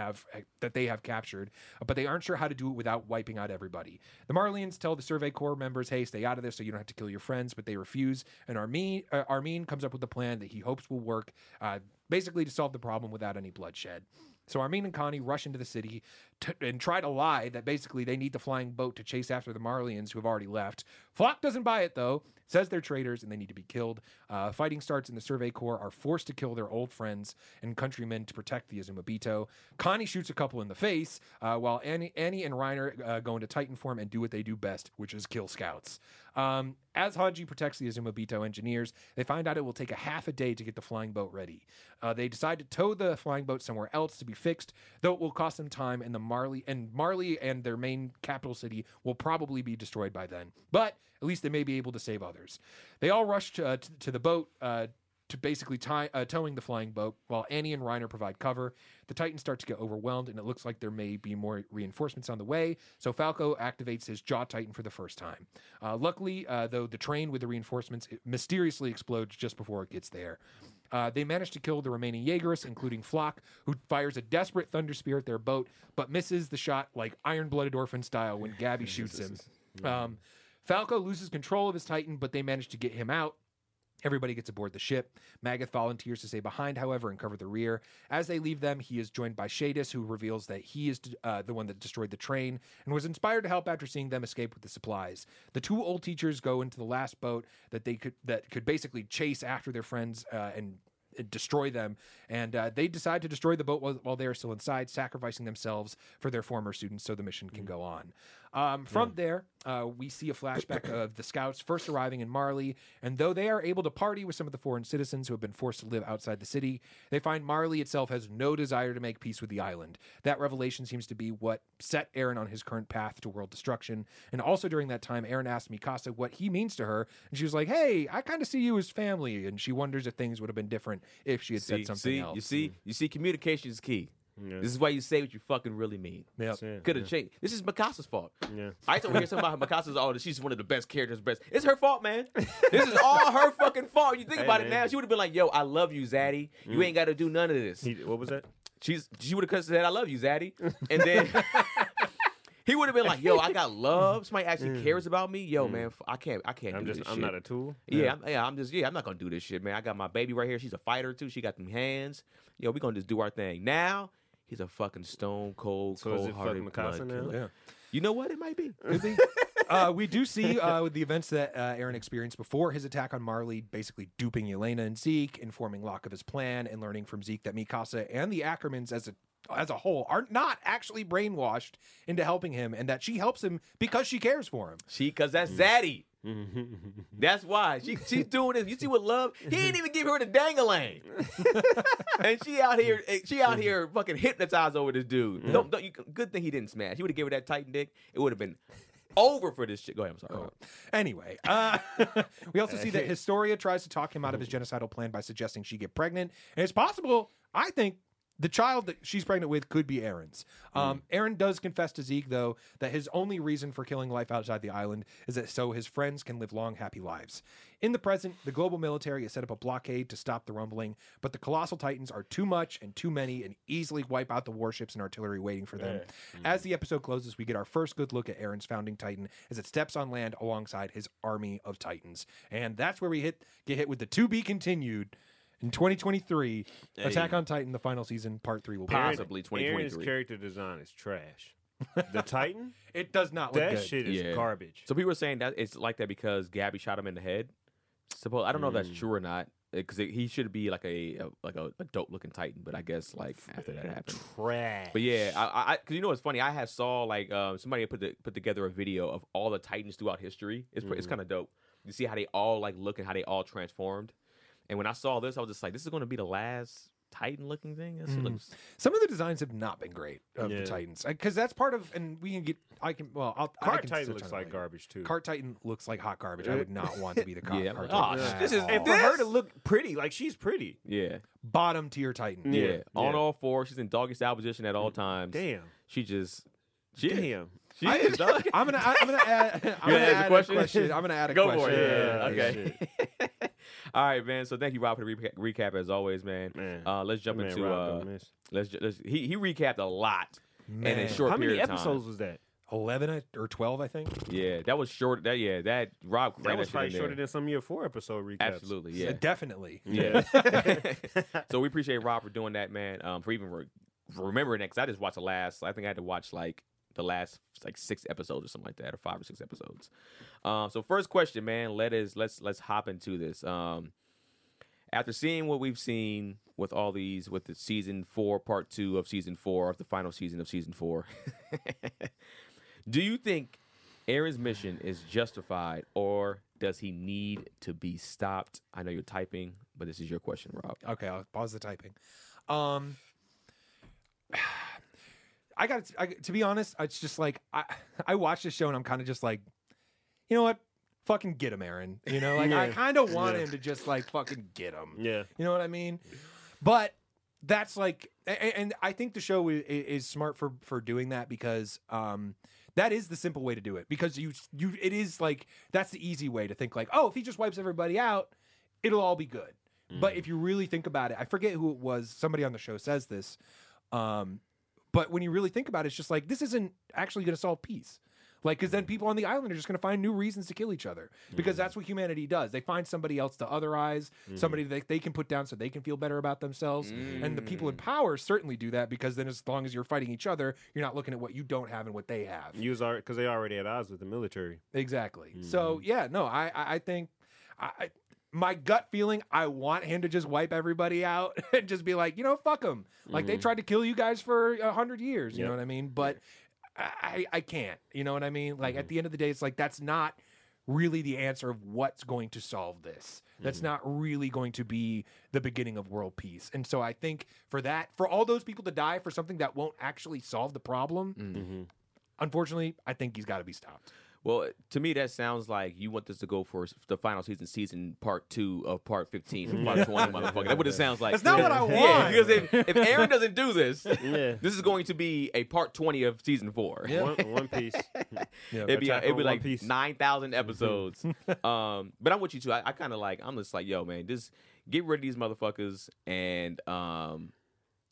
that they have captured, but they aren't sure how to do it without wiping out everybody. The Marlians tell the Survey Corps members, hey, stay out of this so you don't have to kill your friends, but they refuse, and Armin comes up with a plan that he hopes will work, basically to solve the problem without any bloodshed. So Armin and Connie rush into the city and try to lie that basically they need the flying boat to chase after the Marlians who have already left. Flock doesn't buy it, though, says they're traitors and they need to be killed. Fighting starts, and the Survey Corps are forced to kill their old friends and countrymen to protect the Azumabito. Connie shoots a couple in the face, while Annie and Reiner go into Titan form and do what they do best, which is kill scouts. As Hanji protects the Azumabito engineers, they find out it will take a half a day to get the flying boat ready. They decide to tow the flying boat somewhere else to be fixed, though it will cost them time, and Marley and their main capital city will probably be destroyed by then. But at least they may be able to save others. They all rush to the boat to basically towing the flying boat, while Annie and Reiner provide cover. The Titans start to get overwhelmed, and it looks like there may be more reinforcements on the way, so Falco activates his Jaw Titan for the first time. Luckily, though, the train with the reinforcements mysteriously explodes just before it gets there. They manage to kill the remaining Jaegerists, including Flock, who fires a desperate Thunder Spear at their boat, but misses the shot like Iron-Blooded Orphan style when Gabby shoots him. Falco loses control of his Titan, but they manage to get him out. Everybody gets aboard the ship. Magath volunteers to stay behind, however, and cover the rear. As they leave them, he is joined by Shadis, who reveals that he is the one that destroyed the train and was inspired to help after seeing them escape with the supplies. The 2 old teachers go into the last boat that could basically chase after their friends and destroy them, and they decide to destroy the boat while they are still inside, sacrificing themselves for their former students so the mission can go on. From there, we see a flashback of the scouts first arriving in Marley, and though they are able to party with some of the foreign citizens who have been forced to live outside the city, they find Marley itself has no desire to make peace with the island. That revelation seems to be what set Eren on his current path to world destruction, and also during that time, Eren asked Mikasa what he means to her, and she was like, hey, I kind of see you as family, and she wonders if things would have been different if she had said something else. You see, communication is key. Yeah. This is why you say what you fucking really mean. Yep. Could have changed. This is Mikasa's fault. Yeah. I used to hear something about Mikasa's she's one of the best characters, It's her fault, man. This is all her fucking fault. You think about it now, she would have been like, yo, I love you, Zaddy. You ain't got to do none of this. What was that? She would have said, I love you, Zaddy. And then He would have been like, "Yo, I got love. Somebody actually cares about me. Yo, man, I can't I'm do just, this I'm shit. not a tool. I'm not gonna do this shit, man. I got my baby right here. She's a fighter too. She got them hands. Yo, we gonna just do our thing. Now he's a fucking stone cold, So is it cold-hearted fuck blood Mikasa now? killer. Yeah. You know what? It might be. We do see with the events that Aaron experienced before his attack on Marley, basically duping Yelena and Zeke, informing Locke of his plan, and learning from Zeke that Mikasa and the Ackermans as a whole are not actually brainwashed into helping him, and that she helps him because she cares for him. Cause that's Zaddy. That's why she's doing this. You see what love? He didn't even give her the dangalang, and she out here fucking hypnotized over this dude. Good thing he didn't smash. He would have given her that Titan dick. It would have been over for this shit. Go ahead. I'm sorry. Anyway, we also see that Historia tries to talk him out of his genocidal plan by suggesting she get pregnant, and it's possible. I think the child that she's pregnant with could be Aaron's. Aaron does confess to Zeke, though, that his only reason for killing life outside the island is that so his friends can live long, happy lives. In the present, the global military has set up a blockade to stop the rumbling, but the colossal titans are too much and too many and easily wipe out the warships and artillery waiting for them. As the episode closes, we get our first good look at Aaron's founding titan as it steps on land alongside his army of titans. And that's where we get hit with the to be continued. In 2023, Attack on Titan, the final season, part 3 will be Possibly 2023. Aaron's character design is trash. The Titan, It does not look that good. shit is garbage. So people are saying that it's like that because Gabby shot him in the head. I don't know if that's true or not. Because he should be like a dope looking Titan, but I guess like after that happened. Trash. But yeah, because you know what's funny? I saw like somebody put together a video of all the Titans throughout history. It's kind of dope. You see how they all like look and how they all transformed. And when I saw this, I was just like, this is going to be the last Titan-looking thing? This looks... Some of the designs have not been great of the Titans. Because that's part of, and we can get, Cart Titan looks like garbage, too. Cart Titan looks like hot garbage. I would not want to be the Cart Yeah. Titan. Oh, at this is- all. And for her to look pretty, like she's pretty. Yeah. Bottom tier Titan. Yeah. On all fours. She's in doggy style position at all times. Damn. She is, Damn. She is, dog. I'm gonna add a question. I'm gonna add a Go question. for it. Yeah. Yeah, Okay. All right, man. So thank you, Rob, for the recap as always, man. Let's jump Man, into Rob don't miss. he recapped a lot in a Man. short How many period of time. episodes was that? 11 or 12, I think. Yeah, that was short. That Rob That crammed was shit probably in there. shorter than some of your 4-episode recaps. Absolutely, yeah. Definitely. Yeah. So we appreciate Rob for doing that, man. For even for remembering that, because I just watched I think I had to watch like the last like 6 episodes or something like that, or 5 or 6 episodes. So first question, man. Let's hop into this. After seeing what we've seen with all these, with the season 4, part 2 of season 4, of the final season of season 4, do you think Aaron's mission is justified, or does he need to be stopped? I know you're typing, but this is your question, Rob. Okay, I'll pause the typing. To be honest, it's just like I watch this show and I'm kind of just like, you know what? Fucking get him, Aaron. You know, like I kind of want him to just like fucking get him. Yeah. You know what I mean? But that's like, and I think the show is smart for doing that because that is the simple way to do it. Because it is like, that's the easy way to think like, oh, if he just wipes everybody out, it'll all be good. But if you really think about it, I forget who it was. Somebody on the show says this. But when you really think about it, it's just like, this isn't actually going to solve peace. Like, because then people on the island are just going to find new reasons to kill each other. Because that's what humanity does. They find somebody else to otherize, somebody that they can put down so they can feel better about themselves. And the people in power certainly do that, because then as long as you're fighting each other, you're not looking at what you don't have and what they have. Because they already at odds with the military. Exactly. So, yeah, no, I think... my gut feeling, I want him to just wipe everybody out and just be like, fuck them. Like, they tried to kill you guys for 100 years, you know what I mean? But I can't, you know what I mean? Like, at the end of the day, it's like, that's not really the answer of what's going to solve this. That's not really going to be the beginning of world peace. And so I think for all those people to die for something that won't actually solve the problem, unfortunately, I think he's got to be stopped. Well, to me, that sounds like you want this to go for the final season part 2 of part 15, part 20, motherfucker. That's what it sounds like. That's not what I want. Yeah, because if Aaron doesn't do this, Yeah. this is going to be a part 20 of season 4. One Piece. It'd be Attack on like One Piece. 9,000 episodes. But I'm with you too. I kind of like, I'm just like, yo, man, just get rid of these motherfuckers and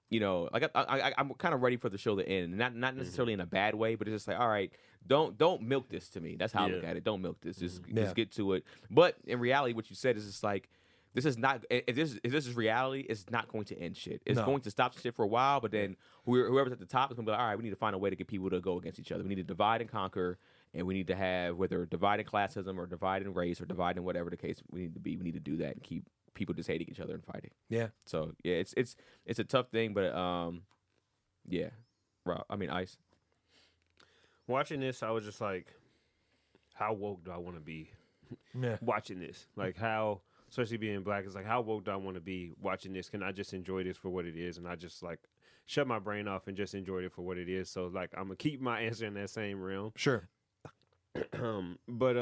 you know, like I'm kind of ready for the show to end, not necessarily in a bad way, but it's just like, all right, don't milk this to me. That's how I look at it. Don't milk this. Just get to it. But in reality, what you said is just like, this is not. If this is reality, it's not going to end shit. It's going to stop shit for a while, but then whoever's at the top is going to be like, all right, we need to find a way to get people to go against each other. We need to divide and conquer, and we need to have whether dividing classism or dividing race or dividing whatever the case we need to be. We need to do that and keep people just hating each other and fighting. Yeah. So yeah, it's a tough thing, but yeah, Ice. Watching this, I was just like, how woke do I want to be? Yeah. Watching this, like how. Especially being black, it's like, how woke do I want to be watching this? Can I just enjoy this for what it is? And I just like shut my brain off and just enjoy it for what it is. So like, I'm gonna keep my answer in that same realm. Sure. But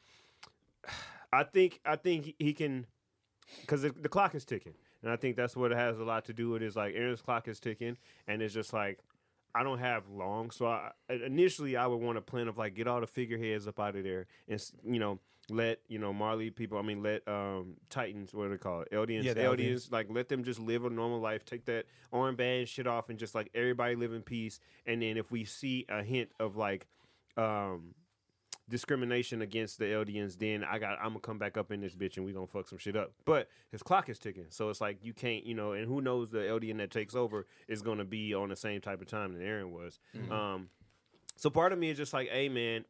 I think he can, because the clock is ticking, and I think that's what it has a lot to do with. Is like Aaron's clock is ticking, and it's just like I don't have long. So initially I would want a plan of like get all the figureheads up out of there, and let Marley people. Let Titans, what do they call it? Eldians. Yeah, the Eldians. Like let them just live a normal life. Take that armband shit off, and just like everybody live in peace. And then if we see a hint of like discrimination against the Eldians, then I'm gonna come back up in this bitch and we gonna fuck some shit up. But his clock is ticking, so it's like you can't, and who knows, the Eldian that takes over is gonna be on the same type of time that Aaron was. Mm-hmm. So part of me is just like, hey man,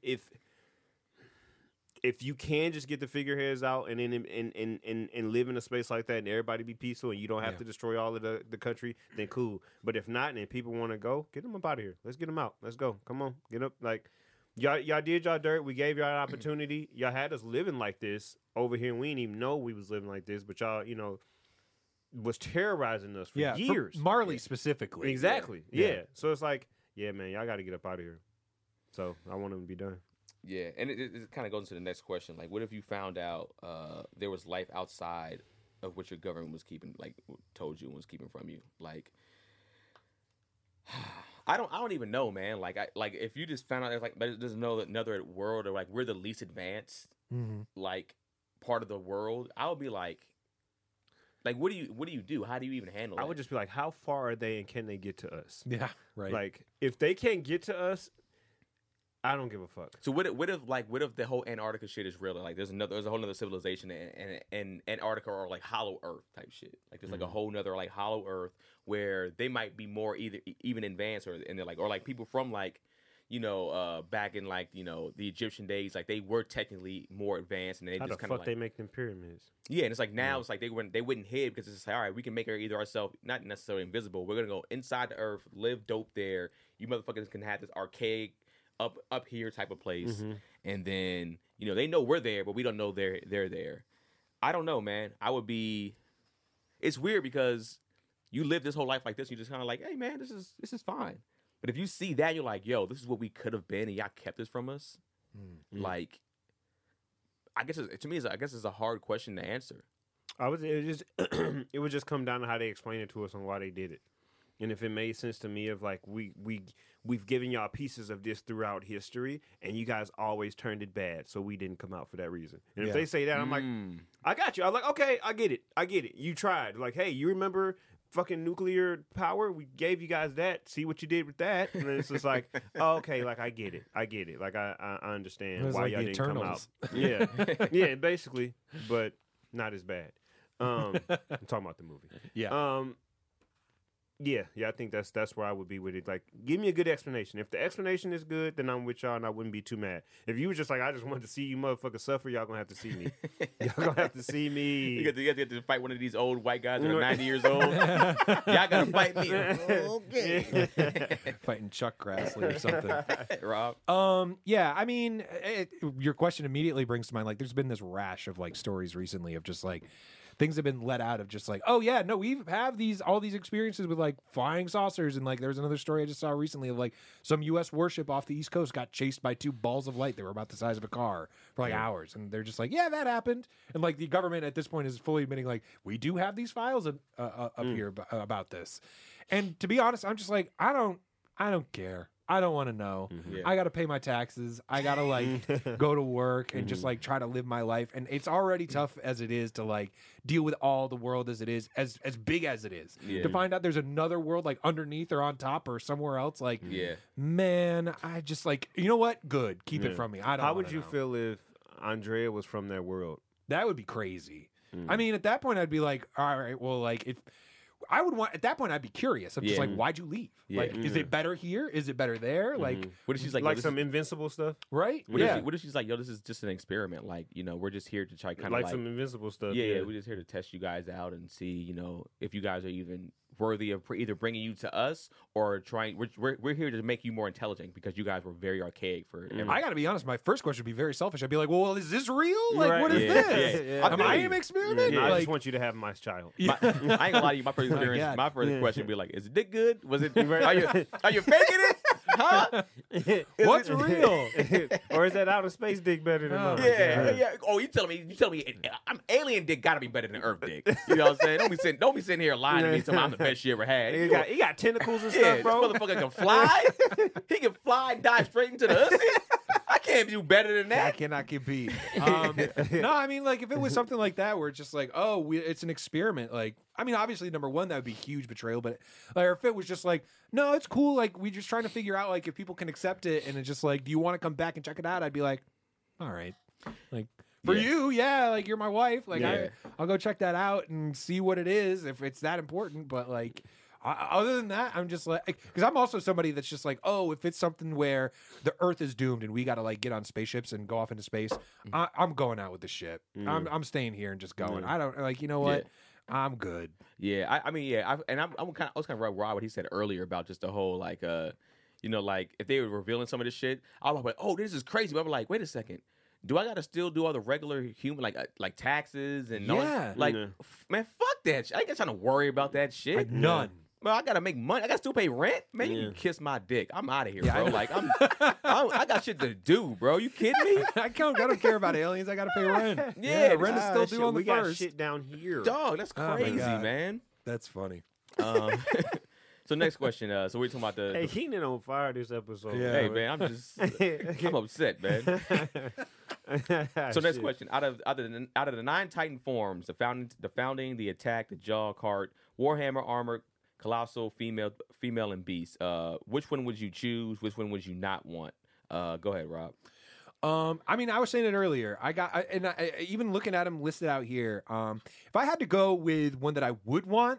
if you can just get the figureheads out and then and live in a space like that and everybody be peaceful and you don't have to destroy all of the country, then cool. But if not, and people want to go, get them up out of here. Let's get them out. Let's go. Come on, get up. Like y'all did y'all dirt. We gave y'all an opportunity. Y'all had us living like this over here, and we didn't even know we was living like this. But y'all, was terrorizing us for years. For Marley specifically. Exactly. Yeah. So it's like, yeah, man, y'all got to get up out of here. So I want them to be done. Yeah, and it kind of goes into the next question. Like, what if you found out there was life outside of what your government was keeping, like, told you and was keeping from you? Like, I don't even know, man. Like, if you just found out there's another world, or like we're the least advanced, like, part of the world, I would be like, what do you do? How do you even handle it? I would just be like, how far are they and can they get to us? Yeah, right. Like, if they can't get to us, I don't give a fuck. So what if the whole Antarctica shit is real? Like there's a whole other civilization in Antarctica, or like Hollow Earth type shit. Like there's like a whole nother like Hollow Earth where they might be more even advanced, and they're like, or like people from like, back in like, the Egyptian days, like they were technically more advanced, and they how just the kind of fuck they make them pyramids? Yeah, and it's like now it's like they wouldn't hid, because it's like, all right, we can make either ourselves not necessarily invisible. We're gonna go inside the Earth, live dope there. You motherfuckers can have this archaic up here type of place, and then they know we're there, but we don't know they're there. I don't know, man. It's weird because you live this whole life like this. You just kind of like, hey, man, this is fine. But if you see that, you're like, yo, this is what we could have been, and y'all kept this from us. Like, I guess it's a hard question to answer. It would just come down to how they explain it to us and why they did it. And if it made sense to me of like we've given y'all pieces of this throughout history, and you guys always turned it bad, so we didn't come out for that reason. And if they say that, I'm like, I got you. I'm like, okay, I get it. You tried. Like, hey, you remember fucking nuclear power? We gave you guys that. See what you did with that. And then it's just like, oh, okay, like I get it. Like I understand why like y'all the didn't Eternals. come out. Yeah, basically, but not as bad. I'm talking about the movie. Yeah. Yeah, I think that's where I would be with it. Like, give me a good explanation. If the explanation is good, then I'm with y'all, and I wouldn't be too mad. If you were just like, I just wanted to see you motherfuckers suffer, y'all gonna have to see me. Y'all gonna have to see me. You get to fight one of these old white guys that are 90 years old. Y'all gotta fight me. Okay. Fighting Chuck Grassley or something. Rob? Yeah, I mean, your question immediately brings to mind, like, there's been this rash of, like, stories recently of just, like, things have been let out of just like, oh yeah, no, we have all these experiences with like flying saucers, and like there was another story I just saw recently of like some U.S. warship off the East Coast got chased by two balls of light that were about the size of a car for like hours, and they're just like, yeah, that happened, and like the government at this point is fully admitting like we do have these files up here about this, and to be honest, I'm just like I don't care. I don't want to know. Yeah. I got to pay my taxes. I got to like go to work and just like try to live my life. And it's already tough as it is to like deal with all the world as it is, as big as it is. Yeah. To find out there's another world like underneath or on top or somewhere else, like, Yeah. man, I just like, you know what? Good. Keep Yeah. it from me. I don't How wanna would you know. feel if Andrea was from that world? That would be crazy. I mean, at that point, I'd be like, all right, well, like, if I would want, at that point, I'd be curious. I'm just Yeah. like, why'd you leave? Yeah. Like, is it better here? Is it better there? Like, What if she's like, Like yo, this some is- invincible stuff? right? what, Yeah. what if she's like, yo, this is just an experiment. Like, you know, we're just here to try kind of Like like some invincible stuff. yeah, we're just here to test you guys out and see, you know, if you guys are even worthy of either bringing you to us or trying. We're here to make you more intelligent because you guys were very archaic for. everything. I got to be honest. My first question would be very selfish. I'd be like, well, is this real? Like, Right. what is Yeah. this? Yeah. Am feel I you. an experiment? No, I Like, just want you to have my child. I ain't gonna lie to you. My first My experience, God. my first question would be like, "Is it dick good? Was it? Are you faking it? Huh? what's real? Or is that outer space dick better than Oh, mine? my Yeah, yeah. Oh, you telling me? I'm alien dick gotta be better than Earth dick. You know what I'm saying? Don't be sitting here lying to me. Saying I'm the best you ever had. He got tentacles and Yeah, stuff, bro. this motherfucker can fly. He can fly and dive straight into the pussy. I can't do better than I that. cannot compete. No, I mean, like, if it was something like that where it's just like, oh, it's an experiment, like, I mean, obviously, number one, that would be huge betrayal, but like, or if it was just like, no, it's cool, like, we're just trying to figure out, like, if people can accept it, and it's just like, do you want to come back and check it out? I'd be like, all right. Like, for Yeah. you, yeah, like, you're my wife. Like, Yeah. I'll go check that out and see what it is, if it's that important, but, like, other than that, I'm just like, because I'm also somebody that's just like, oh, if it's something where the Earth is doomed and we got to like get on spaceships and go off into space, I'm going out with the ship. I'm staying here and just going. I don't like, you know what? I'm good. Yeah, I mean, yeah, I was kind of right what he said earlier about just the whole like, you know, like if they were revealing some of this shit, I was like, oh, this is crazy. But I'm like, wait a second. Do I gotta still do all the regular human like taxes and Yeah. like Yeah. man, fuck that shit. I ain't trying to worry about that shit. Like, none. Well, I gotta make money. I gotta still pay rent. Man, you Yeah. can kiss my dick. I'm out of here, Yeah, I bro. know. Like I got shit to do, bro. You kidding me? I don't care about aliens. I got to pay rent. Yeah, rent is still due on the we got first. shit down here. Dog, that's Oh my crazy, God. man. That's funny. So next question. So we're talking about the. Hey, Keenan on fire this episode. Yeah. Hey man, I'm upset, man. So next question: out of the 9 Titan forms, the founding, the attack, the jaw, cart, Warhammer, armor, colossal, female, and beast. Which one would you choose? Which one would you not want? Go ahead, Rob. I mean, I was saying it earlier. Even looking at them listed out here. If I had to go with one that I would want,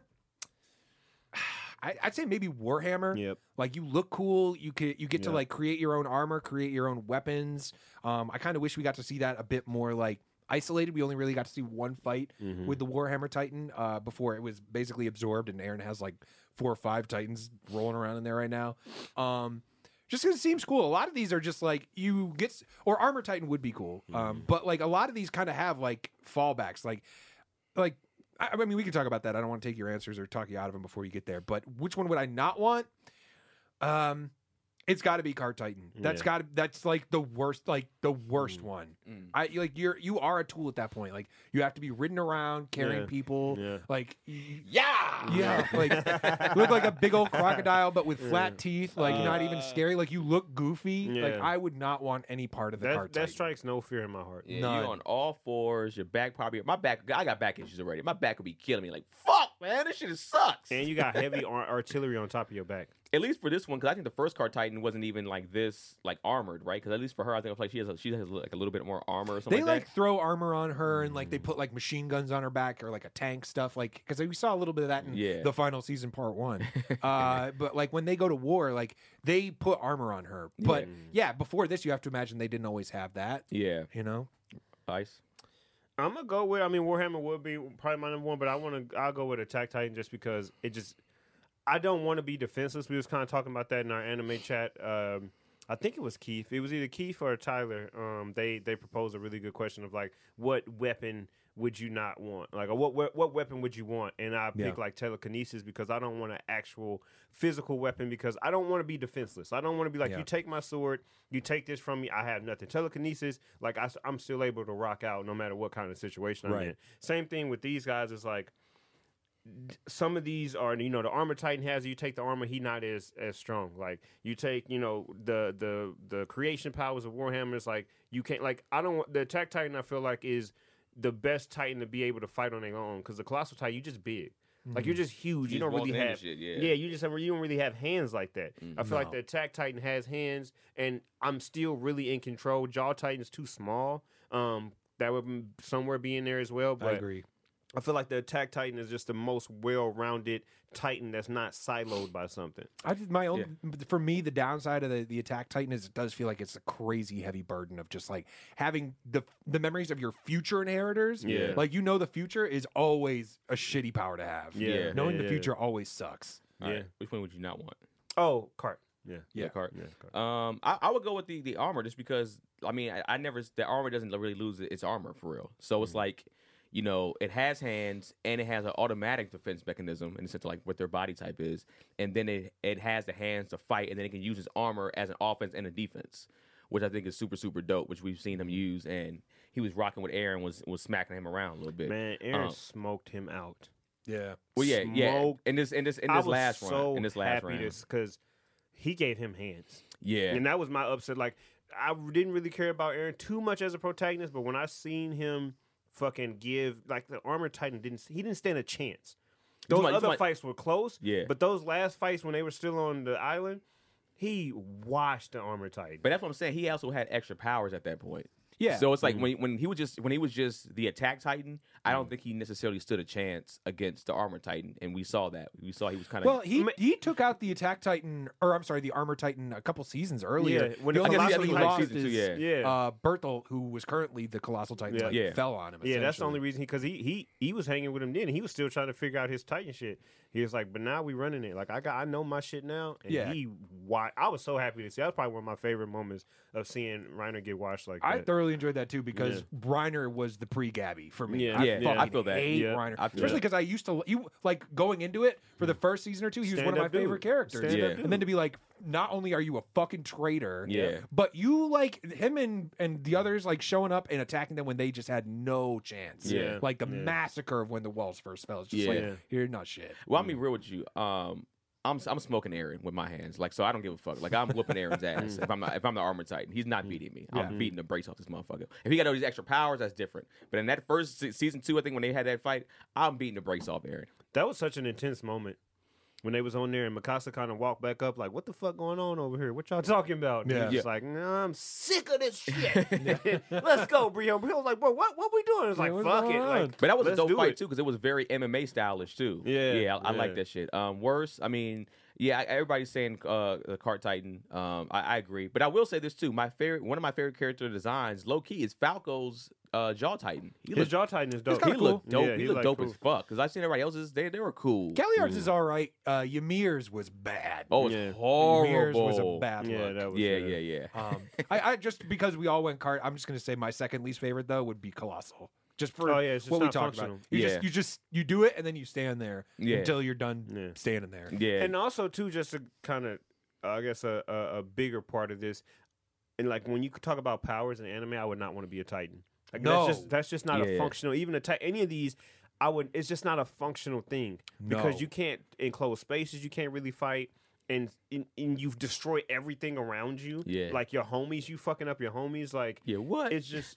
I'd say maybe Warhammer. Yep. Like, you look cool. You get to Yeah. like create your own armor, create your own weapons. I kind of wish we got to see that a bit more like isolated. We only really got to see one fight with the Warhammer Titan before it was basically absorbed, and Aaron has like 4 or 5 Titans rolling around in there right now. Just because it seems cool. A lot of these are just like or Armor Titan would be cool. But like a lot of these kind of have like fallbacks. Like I mean, we can talk about that. I don't want to take your answers or talk you out of them before you get there. But which one would I not want? It's got to be Cart Titan. That's like the worst one. You are a tool at that point. Like, you have to be ridden around carrying Yeah. people. Yeah. Like, Yeah. like look like a big old crocodile, but with flat teeth. Like, not even scary. Like, you look goofy. Like, Yeah. I would not want any part of the Cart That Titan. strikes no fear in my heart. Yeah, None. you on all fours. Your back probably. My back. I got back issues already. My back would be killing me. Like, fuck, man, this shit sucks. And you got heavy artillery on top of your back. At least for this one, because I think the first Cart Titan wasn't even like this, like armored, right? Because at least for her, I think it's like she has like a little bit more armor or something. They like like throw armor on her, and like they put like machine guns on her back or like a tank stuff, like because we saw a little bit of that in Yeah. the final season part 1. But like when they go to war, like they put armor on her. But yeah, before this, you have to imagine they didn't always have that. that. Yeah, You know, Ice. I'm gonna go with. I mean, Warhammer would be probably my number one, but I'll go with Attack Titan just because I don't want to be defenseless. We was kind of talking about that in our anime chat. I think it was Keith. It was either Keith or Tyler. They proposed a really good question of like, what weapon would you not want? Like, what weapon would you want? And I pick like telekinesis because I don't want an actual physical weapon because I don't want to be defenseless. I don't want to be like, you take my sword, you take this from me, I have nothing. Telekinesis, like I'm still able to rock out no matter what kind of situation I'm in. Same thing with these guys. It's like, some of these are, the armor Titan has. You take the armor, he not as strong. Like you take, the creation powers of Warhammer. Like you can't. Like I don't want the Attack Titan. I feel like is the best Titan to be able to fight on their own because the Colossal Titan, you just big. Like you're just huge. You don't really have shit, you don't really have hands like that. I feel like the Attack Titan has hands, and I'm still really in control. Jaw Titan's too small. That would somewhere be in there as well. But I agree. I feel like the Attack Titan is just the most well-rounded Titan that's not siloed by something. For me, the downside of the Attack Titan is it does feel like it's a crazy heavy burden of just like having the memories of your future inheritors. Yeah. Like the future is always a shitty power to have. Yeah. Knowing the future always sucks. All right, Yeah. which one would you not want? Oh, Cart. Yeah. Yeah. The cart. Yeah, Cart. I would go with the armor just because I never the armor doesn't really lose its armor for real. So it's like. It has hands and it has an automatic defense mechanism in the sense of like what their body type is. And then it has the hands to fight and then it can use its armor as an offense and a defense, which I think is super, super dope, which we've seen him use. And he was rocking with Aaron, was smacking him around a little bit. Man, Aaron smoked him out. Yeah. Well, yeah. Smoked. In this I was last so run. happy because he gave him hands. Yeah. And that was my upset. Like, I didn't really care about Aaron too much as a protagonist, but when I seen him fucking give, like, the Armor Titan didn't stand a chance. Those other fights were close, but those last fights when they were still on the island, he washed the Armor Titan. But that's what I'm saying. He also had extra powers at that point. Yeah. So it's like when he was just the Attack Titan, I don't think he necessarily stood a chance against the Armor Titan, and we saw that. We saw he was kind of he took out the Attack Titan, or I'm sorry, the Armor Titan a couple seasons earlier. Yeah, when the only I guess reason he like lost season two, is yeah. Berthel, who was currently the Colossal Titan, fell on him. Yeah, that's the essentially. only reason because he was hanging with him then. And he was still trying to figure out his Titan shit. He was like, but now we running it. Like I know my shit now. And I was so happy to see. That was probably one of my favorite moments of seeing Reiner get washed like that. I thoroughly enjoyed that too because Reiner was the pre-Gabby for me. Yeah. I feel that. Hate Yeah. Reiner, I feel especially that. because I used to going into it for the first season or two. He was one of my Stand-up dude. favorite characters. Stand-up dude. And then to be like, not only are you a fucking traitor, Yeah. but you like him and the others like showing up and attacking them when they just had no chance. Yeah. Like the massacre of when the walls first fell. It's just Yeah. like you're not shit. Well, I'll be real with you. I'm smoking Aaron with my hands, like, so I don't give a fuck. Like, I'm whooping Aaron's ass if I'm the Armor Titan. He's not beating me. I'm beating the brakes off this motherfucker. If he got all these extra powers, that's different. But in that first season 2, I think when they had that fight, I'm beating the brakes off Aaron. That was such an intense moment when they was on there and Mikasa kind of walked back up like, what the fuck going on over here? What y'all talking about? And he was just like, nah, I'm sick of this shit. Let's go, Brio. Brio was like, bro, what we doing? It's like, what's fuck going it. on? Like, But that was a let's dope do fight it. too, because it was very MMA stylish too. Yeah, I like that shit. Worse, I mean, everybody's saying the Cart Titan. I agree, but I will say this too. One of my favorite character designs, low key, is Falco's Jaw Titan. His Jaw Titan is dope. He looked dope. Yeah, he looked dope cool. as fuck. Because I've seen everybody else's. They were cool. Galliard's is all right. Ymir's was bad. Oh, it's Yeah. Ymir's horrible. was a bad Yeah, look. that was Yeah. I just because we all went Cart, I'm just gonna say my second least favorite though would be Colossal. Just for it's just what we not talked functional. about. You do it and then you stand there Yeah. until you're done standing there. Yeah. And also too, just to kind of, I guess a bigger part of this, and like when you talk about powers in anime, I would not want to be a Titan. Like, No. that's just not a Yeah. functional. Even any of these, it's just not a functional thing because No. you can't enclose spaces. You can't really fight. And you've destroyed everything around you. Yeah. Like your homies, you fucking up your homies. Like Yeah, what? It's just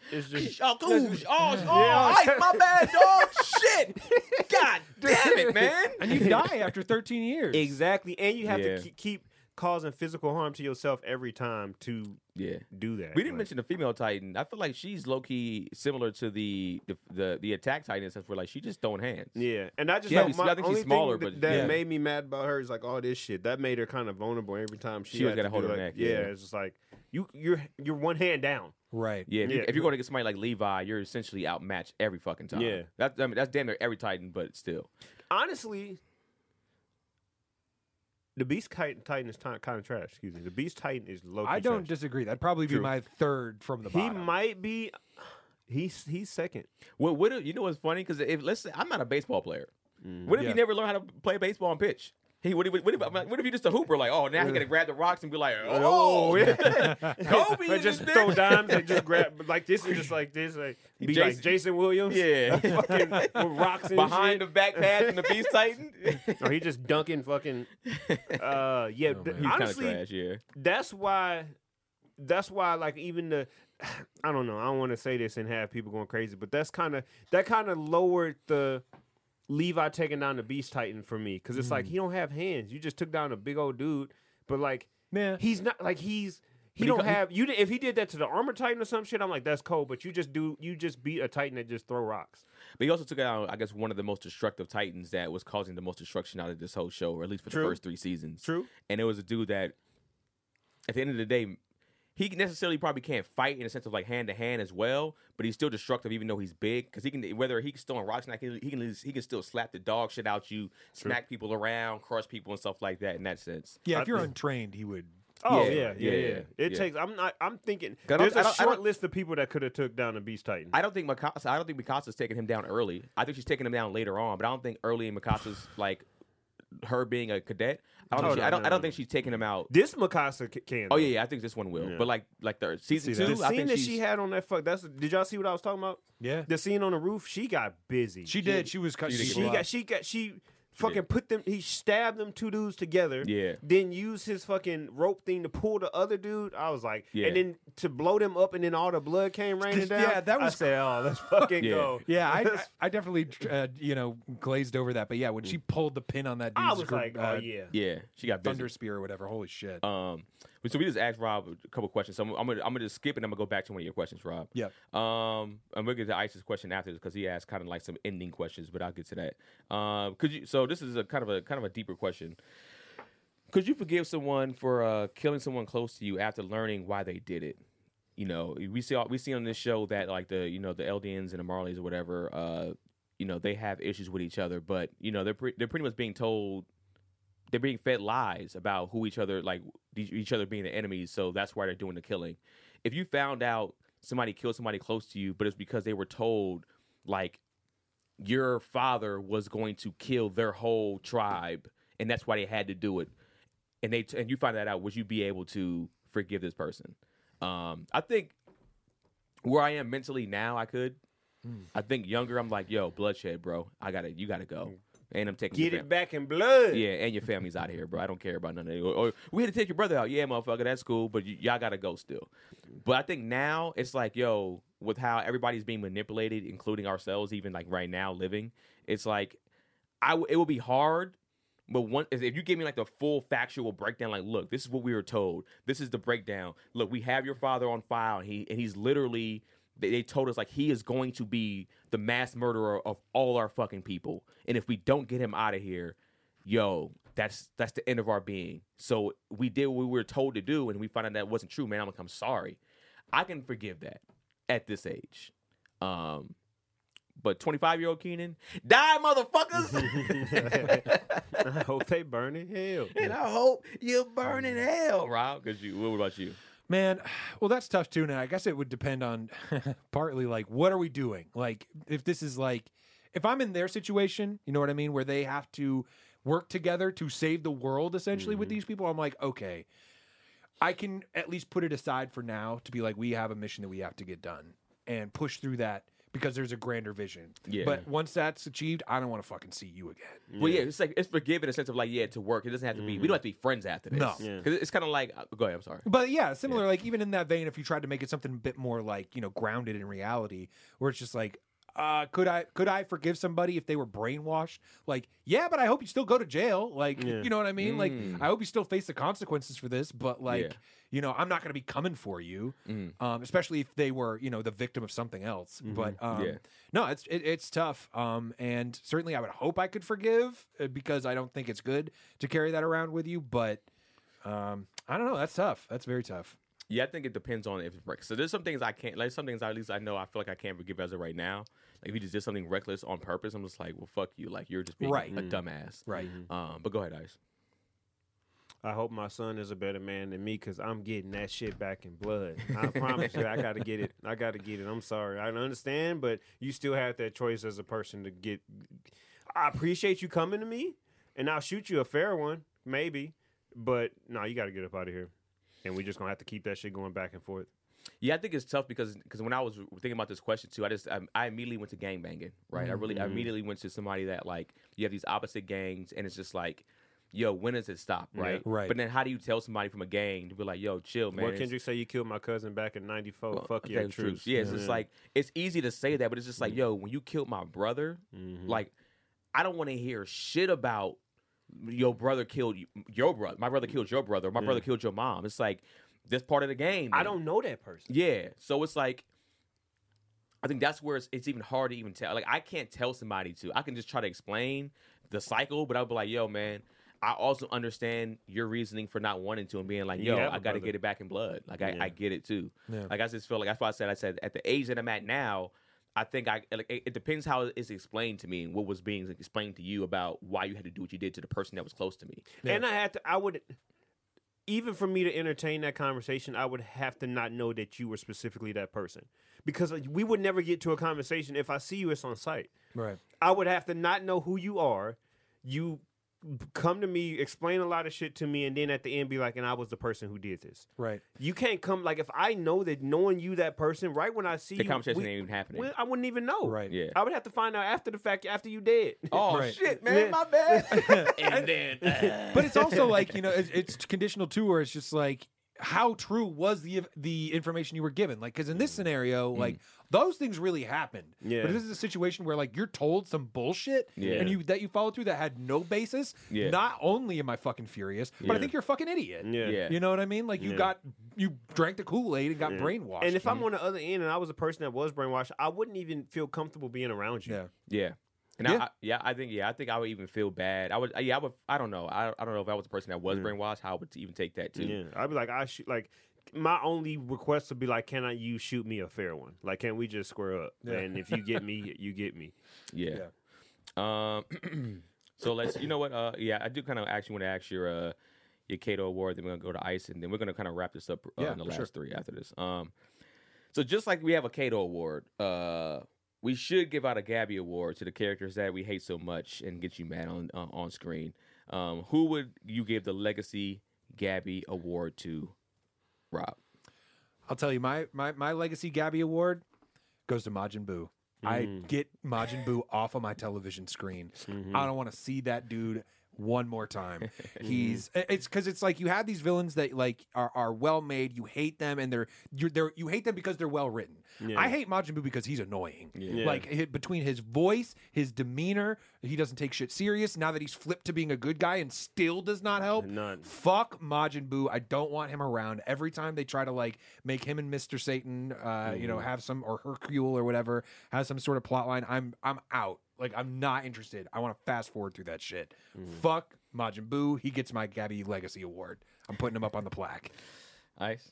my bad, dog. Shit. God damn it, man. And you die after 13 years. exactly. And you have Yeah. to keep causing physical harm to yourself every time to Yeah. do that. We didn't Like, mention the female Titan. I feel like she's low key similar to the Attack Titan, except for like she just throwing hands. Yeah, and I just Yeah, know I my think she's only smaller, thing but that yeah. made me mad about her is like all this shit that made her kind of vulnerable every time she She always had gotta to hold do, her like, neck, Yeah, yeah. it's just like you're one hand down. Right. Yeah, Yeah. if you're going to get somebody like Levi, you're essentially outmatched every fucking time. Yeah. that's damn near every Titan, but still. Honestly, the Beast Titan is kind of trash. Excuse me, the Beast Titan is low. I don't disagree. That'd probably be True. my third from the He bottom. might be. He's second. What you know what's funny? Because let's say I'm not a baseball player. What if Yeah. you never learn how to play baseball and pitch? What if he just a hooper? Like, oh, now he gotta grab the rocks and be like, Oh, yeah. Kobe But in just this throw bitch. dimes and just grab like this and just like this, like be like Jason Williams. Yeah. Fucking with rocks and Behind shit. the back pass and the Beast Titan. Or he just dunking fucking. Yeah, He's kind of honestly, trash. Yeah. that's why like even the I don't know, I don't want to say this and have people going crazy, but that kind of lowered the Levi taking down the Beast Titan for me, because it's like he don't have hands. You just took down a big old dude, but like Man. he's not like he don't have you. If he did that to the Armor Titan or some shit, I'm like, that's cold. But you just beat a Titan that just throw rocks. But he also took out, I guess, one of the most destructive Titans that was causing the most destruction out of this whole show, or at least for the first 3 seasons. True. And it was a dude that, at the end of the day, he necessarily probably can't fight in a sense of like hand to hand as well, but he's still destructive even though he's big, because he can, whether he's still on rocks, he can still slap the dog shit out you, smack people around, crush people and stuff like that. In that sense, Yeah, I if you're think- untrained, he would. Oh Yeah, yeah. It yeah. takes. I'm thinking. 'Cause There's I a don't- short list of people that could have took down the Beast Titan. I don't think Mikasa's taking him down early. I think she's taking him down later on, but I don't think early in Mikasa's like her being a cadet. I don't think she's taking him out. This Mikasa can. Oh though. yeah, I think this one will. Yeah. But like the season See that. 2, The I scene think that she's, she had on that did y'all see what I was talking about? Yeah. The scene on the roof, she got busy. She did. She was cut. She fucking put them. He stabbed them 2 dudes together. Yeah. Then used his fucking rope thing to pull the other dude. I was like, Yeah. and then to blow them up, and then all the blood came raining down. Yeah, that was- I said, oh, let's fucking Yeah. go. Yeah, I definitely glazed over that, but yeah, when she pulled the pin on that dude's I was like, oh yeah. yeah, she got busy. thunder spear or whatever, holy shit. So we just asked Rob a couple questions. So I'm gonna just skip and I'm gonna go back to one of your questions, Rob. Yep. And we'll get to Ice's question after this because he asked kind of like some ending questions, but I'll get to that. So this is a kind of a deeper question. Could you forgive someone for killing someone close to you after learning why they did it? You know, we see on this show that like the Eldians and the Marleys or whatever, they have issues with each other, but they're pretty much being told. They're being fed lies about who each other being the enemies, so that's why they're doing the killing. If you found out somebody killed somebody close to you, but it's because they were told like your father was going to kill their whole tribe, and that's why they had to do it, and you find that out, would you be able to forgive this person? I think where I am mentally now, I could. I think younger, I'm like, yo, bloodshed, bro. You gotta go. And I'm taking Get your it back in blood. Yeah, and your family's out of here, bro. I don't care about none of that. Or we had to take your brother out. Yeah, motherfucker, that's cool, but y'all gotta go still. But I think now it's like, yo, with how everybody's being manipulated, including ourselves, even like right now living, it's like it will be hard. But if you give me like the full factual breakdown, like, look, this is what we were told. This is the breakdown. Look, we have your father on file. And he's literally. They told us like he is going to be the mass murderer of all our fucking people, and if we don't get him out of here, yo, that's the end of our being. So we did what we were told to do, and we found out that wasn't true. Man, I'm sorry. I can forgive that at this age. But 25-year-old Keenan, die, motherfuckers! I hope they burn in hell. And I hope you burn in hell, Rob. Because what about you? Man, well, that's tough too. Now, I guess it would depend on partly like what are we doing? Like, if this is like, if I'm in their situation, you know what I mean, where they have to work together to save the world essentially with these people, I'm like, okay, I can at least put it aside for now to be like, we have a mission that we have to get done and push through that because there's a grander vision. Yeah. But once that's achieved, I don't want to fucking see you again. Well, yeah, it's like it's forgiven in the sense of like, yeah, to work. It doesn't have to be. We don't have to be friends after this. No. Yeah. Because it's kind of like. Go ahead. I'm sorry. But yeah, similar, like even in that vein, if you tried to make it something a bit more like, grounded in reality, where it's just like, could I forgive somebody if they were brainwashed? Like, yeah, but I hope you still go to jail. Like, Yeah. you know what I mean? Like, I hope you still face the consequences for this, but like, Yeah. I'm not going to be coming for you, especially if they were, the victim of something else. But Yeah. no, it's tough. And certainly I would hope I could forgive because I don't think it's good to carry that around with you. But I don't know. That's tough. That's very tough. Yeah, I think it depends on if it's reckless. So there's some things I can't, like some things at least I know I feel like I can't forgive as of right now. Like if you just did something reckless on purpose, I'm just like, well, fuck you. Like you're just being Right. a dumbass. Right. But go ahead, Ice. I hope my son is a better man than me because I'm getting that shit back in blood. I promise you, I got to get it. I got to get it. I'm sorry. I understand, but you still have that choice as a person to get. I appreciate you coming to me and I'll shoot you a fair one, maybe. But no, you got to get up out of here, and we just gonna have to keep that shit going back and forth. Yeah, I think it's tough because when I was thinking about this question too, I immediately went to gangbanging, right? I immediately went to somebody that like you have these opposite gangs, and it's just like, yo, when does it stop, right? Right. But then how do you tell somebody from a gang to be like, yo, chill, man? What Kendrick say? You killed my cousin back in '94. Well, Fuck okay, yeah, it's true. truth. Yeah, it's just like it's easy to say that, but it's just like, yo, when you killed my brother, like I don't want to hear shit about your brother killed your brother. My brother killed your brother. My brother killed your mom. It's like that's part of the game. I man. don't know that person. Yeah, so it's like I think that's where it's even hard to even tell. Like I can't tell somebody to. I can just try to explain the cycle, but I'll be like, yo, man. I also understand your reasoning for not wanting to and being like, yo, I got to get it back in blood. Like, I get it too. Yeah. Like, I just feel like, that's why I said at the age that I'm at now, I think it depends how it's explained to me and what was being explained to you about why you had to do what you did to the person that was close to me. And I would, even for me to entertain that conversation, I would have to not know that you were specifically that person. Because we would never get to a conversation if I see you, it's on site. Right. I would have to not know who you are. You come to me, explain a lot of shit to me, and then at the end be like, and I was the person who did this. Right. You can't come, like, if I know that knowing you, that person, right when I see The you. conversation ain't even happening. I wouldn't even know. Right. Yeah. I would have to find out after the fact, after you dead. Oh, Right. shit, man, my bad. And then, But it's also like, you know, it's conditional too, where it's just like, how true was the information you were given? Like, because in this scenario, like those things really happened. Yeah. But this is a situation where like you're told some bullshit Yeah. and you followed through that had no basis. Yeah. Not only am I fucking furious, but I Yeah. think you're a fucking idiot. Yeah. Yeah. You know what I mean? Like you drank the Kool-Aid and got brainwashed. And if I'm on the other end and I was a person that was brainwashed, I wouldn't even feel comfortable being around you. yeah. yeah. And I think I would even feel bad. I don't know. I don't know if I was a person that was brainwashed, how I would even take that too. Yeah, I'd be like, my only request would be like, can you shoot me a fair one? Like, can we just square up? Yeah. And if you get me, you get me. Yeah. So let's. You know what? I do kind of actually want to ask your Cato Award. Then we're gonna go to Ice, and then we're gonna kind of wrap this up in the last three after this. So just like we have a Cato Award, we should give out a Gabby Award to the characters that we hate so much and get you mad on screen. Who would you give the Legacy Gabby Award to, Rob? I'll tell you, my Legacy Gabby Award goes to Majin Buu. I get Majin Buu off of my television screen. I don't want to see that dude one more time. It's because it's like you have these villains that like are well made. You hate them, and you hate them because they're well written. Yeah. I hate Majin Buu because he's annoying. Yeah. Like between his voice, his demeanor, he doesn't take shit serious. Now that he's flipped to being a good guy and still does not help. None. Fuck Majin Buu. I don't want him around. Every time they try to like make him and Mr. Satan, have some, or Hercule or whatever, has some sort of plot line, I'm out. Like, I'm not interested. I want to fast forward through that shit. Fuck Majin Buu. He gets my Gabby Legacy Award. I'm putting him up on the plaque. Ice.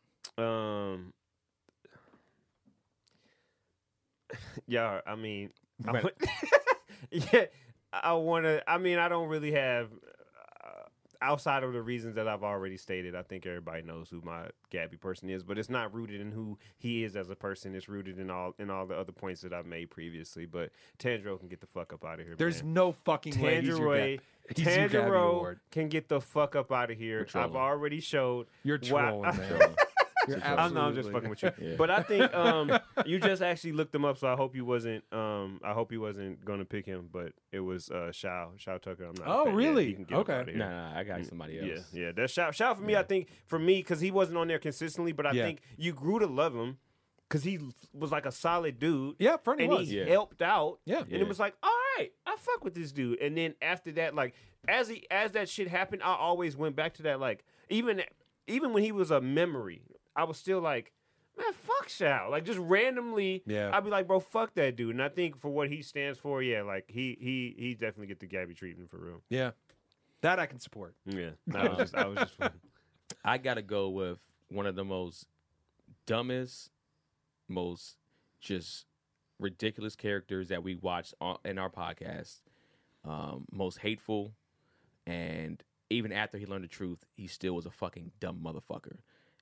Yeah, I mean, Right. I want to. I mean, I don't really have. Outside of the reasons that I've already stated, I think everybody knows who my Gabby person is, but it's not rooted in who he is as a person. It's rooted in all the other points that I've made previously. But Tanjiro can get the fuck up out of here. There's man. no fucking way he's your Gabby Tanjiro Award. can get the fuck up out of here. I've already showed. You're why- trolling, man. You're I'm just absolutely- fucking with you. Yeah. But I think you just actually looked him up, so I hope you wasn't. I hope he wasn't gonna pick him, but it was Shao Tucker. I'm not. Oh, a fan. really? Yeah, he can get up Okay. out of here. Nah, I got somebody else. Yeah. That's Shao for me. I think for me because he wasn't on there consistently, but I Yeah. think you grew to love him because he was like a solid dude. Yeah, Fernie and was. he Yeah. helped out. Yeah. and it was like, all right, I fuck with this dude. And then after that, like as that shit happened, I always went back to that. Like even when he was a memory, I was still like, man, fuck Shao. Like just randomly, Yeah. I'd be like, bro, fuck that dude. And I think for what he stands for, yeah, like he definitely get the Gabby treatment for real. Yeah. That I can support. Yeah, I was just I gotta go with one of the most dumbest, most just ridiculous characters that we watched in our podcast. Most hateful, and even after he learned the truth, he still was a fucking dumb motherfucker.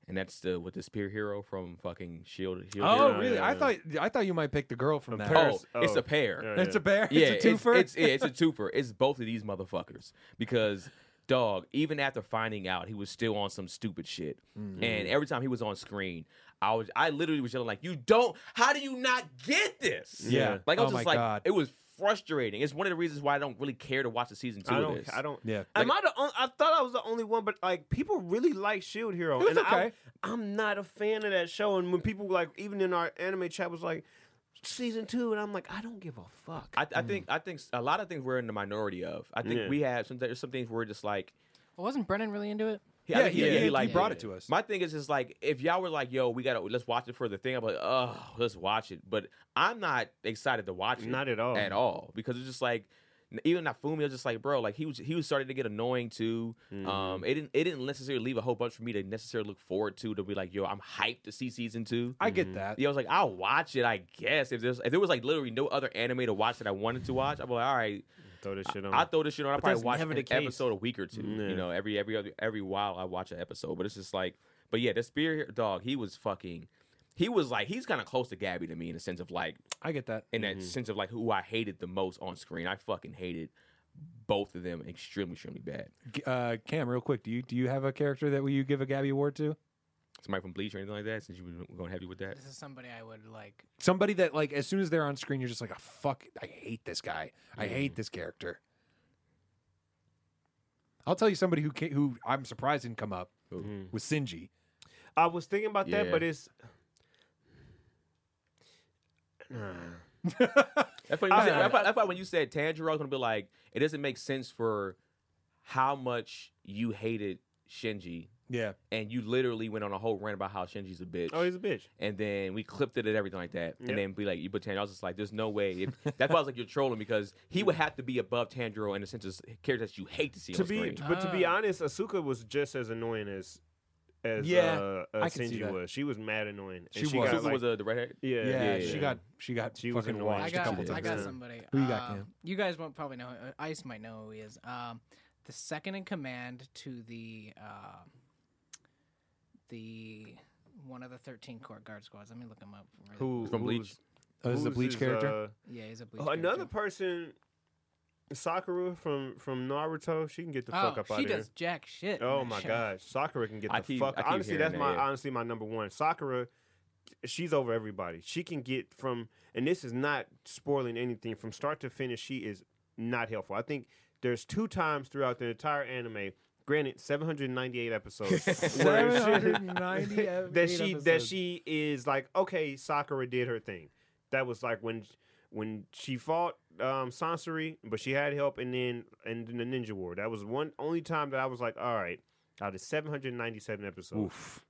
and that's with the spear hero from fucking Shield. Oh, Yeah, really? yeah, I thought you might pick the girl from that. Paris. It's a pair. Yeah, It's a bear. Yeah, it's a twofer. It's a twofer. It's both of these motherfuckers because dog. Even after finding out, he was still on some stupid shit. And every time he was on screen, I literally was yelling like, "You don't! How do you not get this?" Yeah. Like I was Oh just my like, God. it was frustrating. It's one of the reasons why I don't really care to watch the season 2 of this. I don't. Yeah. Am I the? I thought I was the only one, but like people really like Shield Hero, It was and okay. I'm not a fan of that show. And when people like, even in our anime chat, was like, season 2, and I'm like, I don't give a fuck. I think a lot of things we're in the minority of. I think Yeah. we have there's some things we're just like. Well, wasn't Brennan really into it? I think he liked brought it to us. My thing is just like if y'all were like, "Yo, let's watch it for the thing," I'm like, "Oh, let's watch it," but I'm not excited to watch it. Not at all. Because it's just like even Nafumi was just like, bro, like he was starting to get annoying too. It didn't necessarily leave a whole bunch for me to necessarily look forward to be like, yo, I'm hyped to see season 2. I get that. Yeah, I was like, I'll watch it, I guess. If there was like literally no other anime to watch that I wanted to watch, I'm like, all right, Throw this shit on. I'll throw this shit on. I'll But probably that's watch never an the case. episode a week or two. Yeah. You know, every while I watch an episode. But it's just like, but yeah, the Spear dog, he was like, he's kind of close to Gabby to me in the sense of like, I get that. in that sense of like who I hated the most on screen. I fucking hated both of them extremely, extremely bad. Cam, real quick, do you have a character that you give a Gabby award to? Somebody from Bleach or anything like that, since you were going heavy with that. This is somebody I would like. Somebody that like as soon as they're on screen, you're just like, oh, fuck, I hate this guy. I hate this character. I'll tell you somebody who I'm surprised didn't come up was Shinji. I was thinking about that, Yeah. but it's. That's why when you said Tanjiro, I was gonna be like, it doesn't make sense for how much you hated Shinji, Yeah. and you literally went on a whole rant about how Shinji's a bitch. Oh, he's a bitch. And then we clipped it and everything like that. Yep. And then be like, you put Tanjiro. I was just like, there's no way. That's why I was like, you're trolling because he would have to be above Tanjiro in the sense of characters that you hate to see on screen. But to be honest, Asuka was just as annoying as Yeah, I can see Shinji that. was. She was mad annoying. And She was. got, Suzu like, was the redhead. yeah, Yeah, yeah. she got She was fucking annoying. washed I a couple got times. Yeah. somebody. Who you got, Cam? You guys won't probably know. Ice might know who he is. The second in command to the one of the 13 court guard squads. Let me look him up. Who From Bleach? Oh, this is a who's Bleach his, character? Yeah, he's a Bleach. Another character. person, Sakura from Naruto. She can get the fuck up out she of here. does jack shit. Oh in my that show. gosh, Sakura can get I the keep- fuck. I keep Honestly, hearing that's that, yeah. honestly my number one. Sakura, she's over everybody. She can get from, and this is not spoiling anything from start to finish. She is not helpful. I think there's 2 times throughout the entire anime. Granted, 798 episodes. where that she is like, okay, Sakura did her thing. That was like when she fought Sansui, but she had help, and then in the Ninja War. That was only time that I was like, all right, out of 797 episodes. Oof.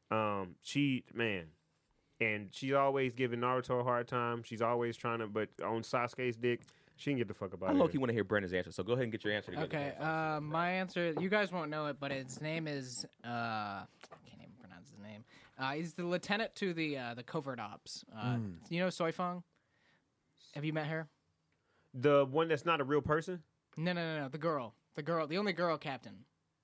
And she's always giving Naruto a hard time. She's always trying to, but on Sasuke's dick, she can get the fuck about I it. low-key want to hear Brendan's answer, so go ahead and get your answer together. Okay, my answer. You guys won't know it, but his name is. I can't even pronounce his name. He's the lieutenant to the covert ops. You know Soifong? Have you met her? The one that's not a real person. No. The girl, the only girl captain.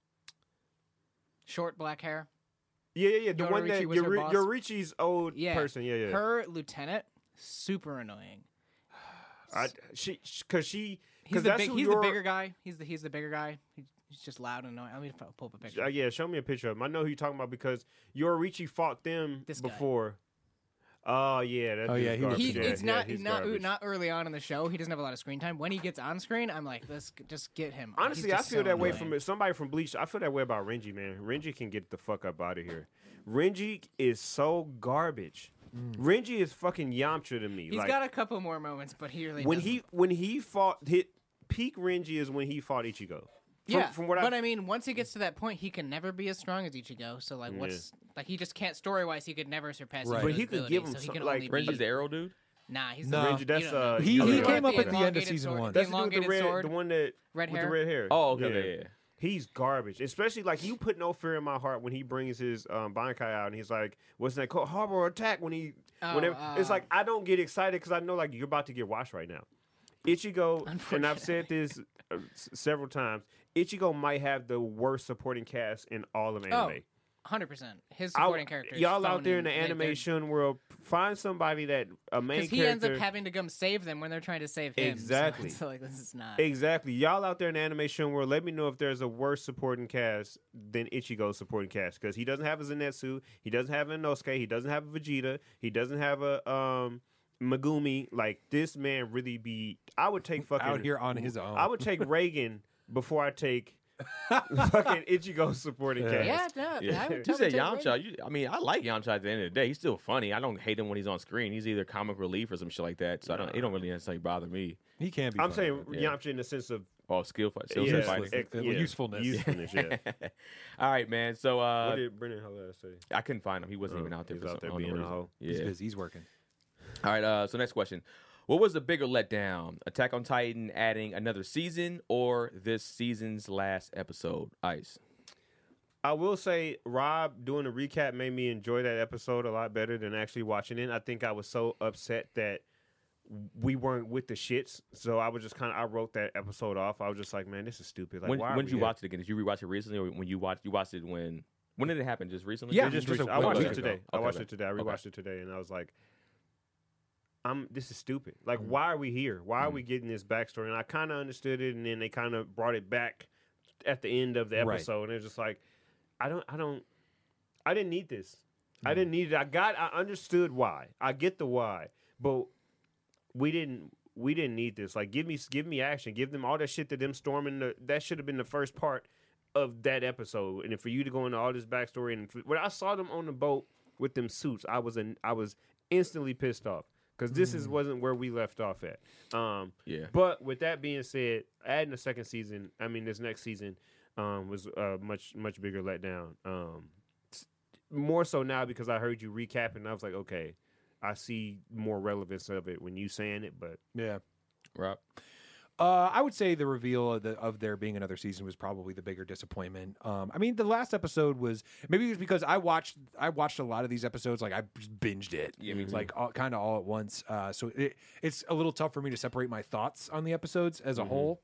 Short black hair. Yeah. The one that Yororichi was her boss? Yorichi's old Yeah, person. Yeah. Her lieutenant, super annoying. Because He's that's the bigger guy. He's the bigger guy. He's just loud and annoying. Let me pull up a picture. Yeah, show me a picture of him. I know who you're talking about because Yorichi fought them This guy. before. Oh yeah, that dude's yeah, he garbage. was- It's he's not garbage. early on in the show. He doesn't have a lot of screen time. When he gets on screen, I'm like, let's just get him. Honestly, He's I just feel so that way annoying. from somebody from Bleach. I feel that way about Renji, man. Renji can get the fuck up out of here. Renji is so garbage. Renji is fucking Yamcha to me. He's like, got a couple more moments, but he really when doesn't. he fought peak Renji is when he fought Ichigo. Yeah, from what but I mean, once he gets to that point, he can never be as strong as Ichigo. So like, like he just can't story wise. He could never surpass. Right. Ichigo's But he could give abilities, him so he some- can like, only be. Renji's the arrow dude. Nah, he's No. the Renji, that's you don't know. you He know The what? one came with up at the end of elongated season sword- 1. The That's the dude with the elongated red, sword. the one that Red with hair? the red hair. Oh, okay, yeah. He's garbage. Especially like you put no fear in my heart when he brings his Bankai out and he's like, "What's that called? Harbor attack?" When he, whenever it's like I don't get excited because I know like you're about to get washed right now. Ichigo, and I've said this several times. Ichigo might have the worst supporting cast in all of anime. 100%. His supporting character. Y'all is out there in the phone and animation world, find somebody that a main because he character. ends up having to come save them when they're trying to save him. Exactly. So like this is not. Exactly. Y'all out there in the animation world, let me know if there's a worse supporting cast than Ichigo's supporting cast. Because he doesn't have a Zenitsu, he doesn't have a Inosuke, he doesn't have a Vegeta, he doesn't have a Megumi. Like, this man really be... I would take fucking... Out here on his own. I would take Reagan before I take fucking Ichigo's supporting cast. Yeah, no, Yeah. I would You totally said take Reagan. Yamcha. I mean, I like Yamcha at the end of the day. He's still funny. I don't hate him when he's on screen. He's either comic relief or some shit like that. So it don't really necessarily bother me. He can be. I'm funny. saying Yeah. Yamcha in the sense of Oh, skill yeah, fighting. Usefulness. Usefulness, yeah. All right, man. So What did Brennan Holler say? I couldn't find him. He wasn't even out there. He's for out there some being a unknown hoe. reason. He's Yeah. busy. He's working. All right. So next question. What was the bigger letdown? Attack on Titan adding another season or this season's last episode? Ice. I will say, Rob doing a recap made me enjoy that episode a lot better than actually watching it. I think I was so upset that we weren't with the shits, so I was just I wrote that episode off. I was just like, man, this is stupid. Like, why? When did you watch it again? Did you rewatch it recently, or when you watched it when did it happen? Just recently? Yeah, Just just recently. a I watched week it today. ago. I Okay, watched okay. it today. I Okay. rewatched it today, and I was like, this is stupid. Like, why are we here? Why are we getting this backstory? And I kind of understood it, and then they kind of brought it back at the end of the Right. episode, and it was just like, I didn't need this. I didn't need it. I understood why. I get the why, but we didn't need this. Like, give me action. Give them all that shit that them storming. That should have been the first part of that episode. And for you to go into all this backstory, and when I saw them on the boat with them suits, I was instantly pissed off because this wasn't where we left off at. Yeah. But with that being said, adding a second season, this next season was a much bigger letdown. More so now because I heard you recapping, and I was like, okay, I see more relevance of it when you saying it, but Yeah. Rob. I would say the reveal of there being another season was probably the bigger disappointment. The last episode was maybe it was because I watched a lot of these episodes. Like I binged it, Yeah, me too. like kind of all at once. So it's a little tough for me to separate my thoughts on the episodes as a whole.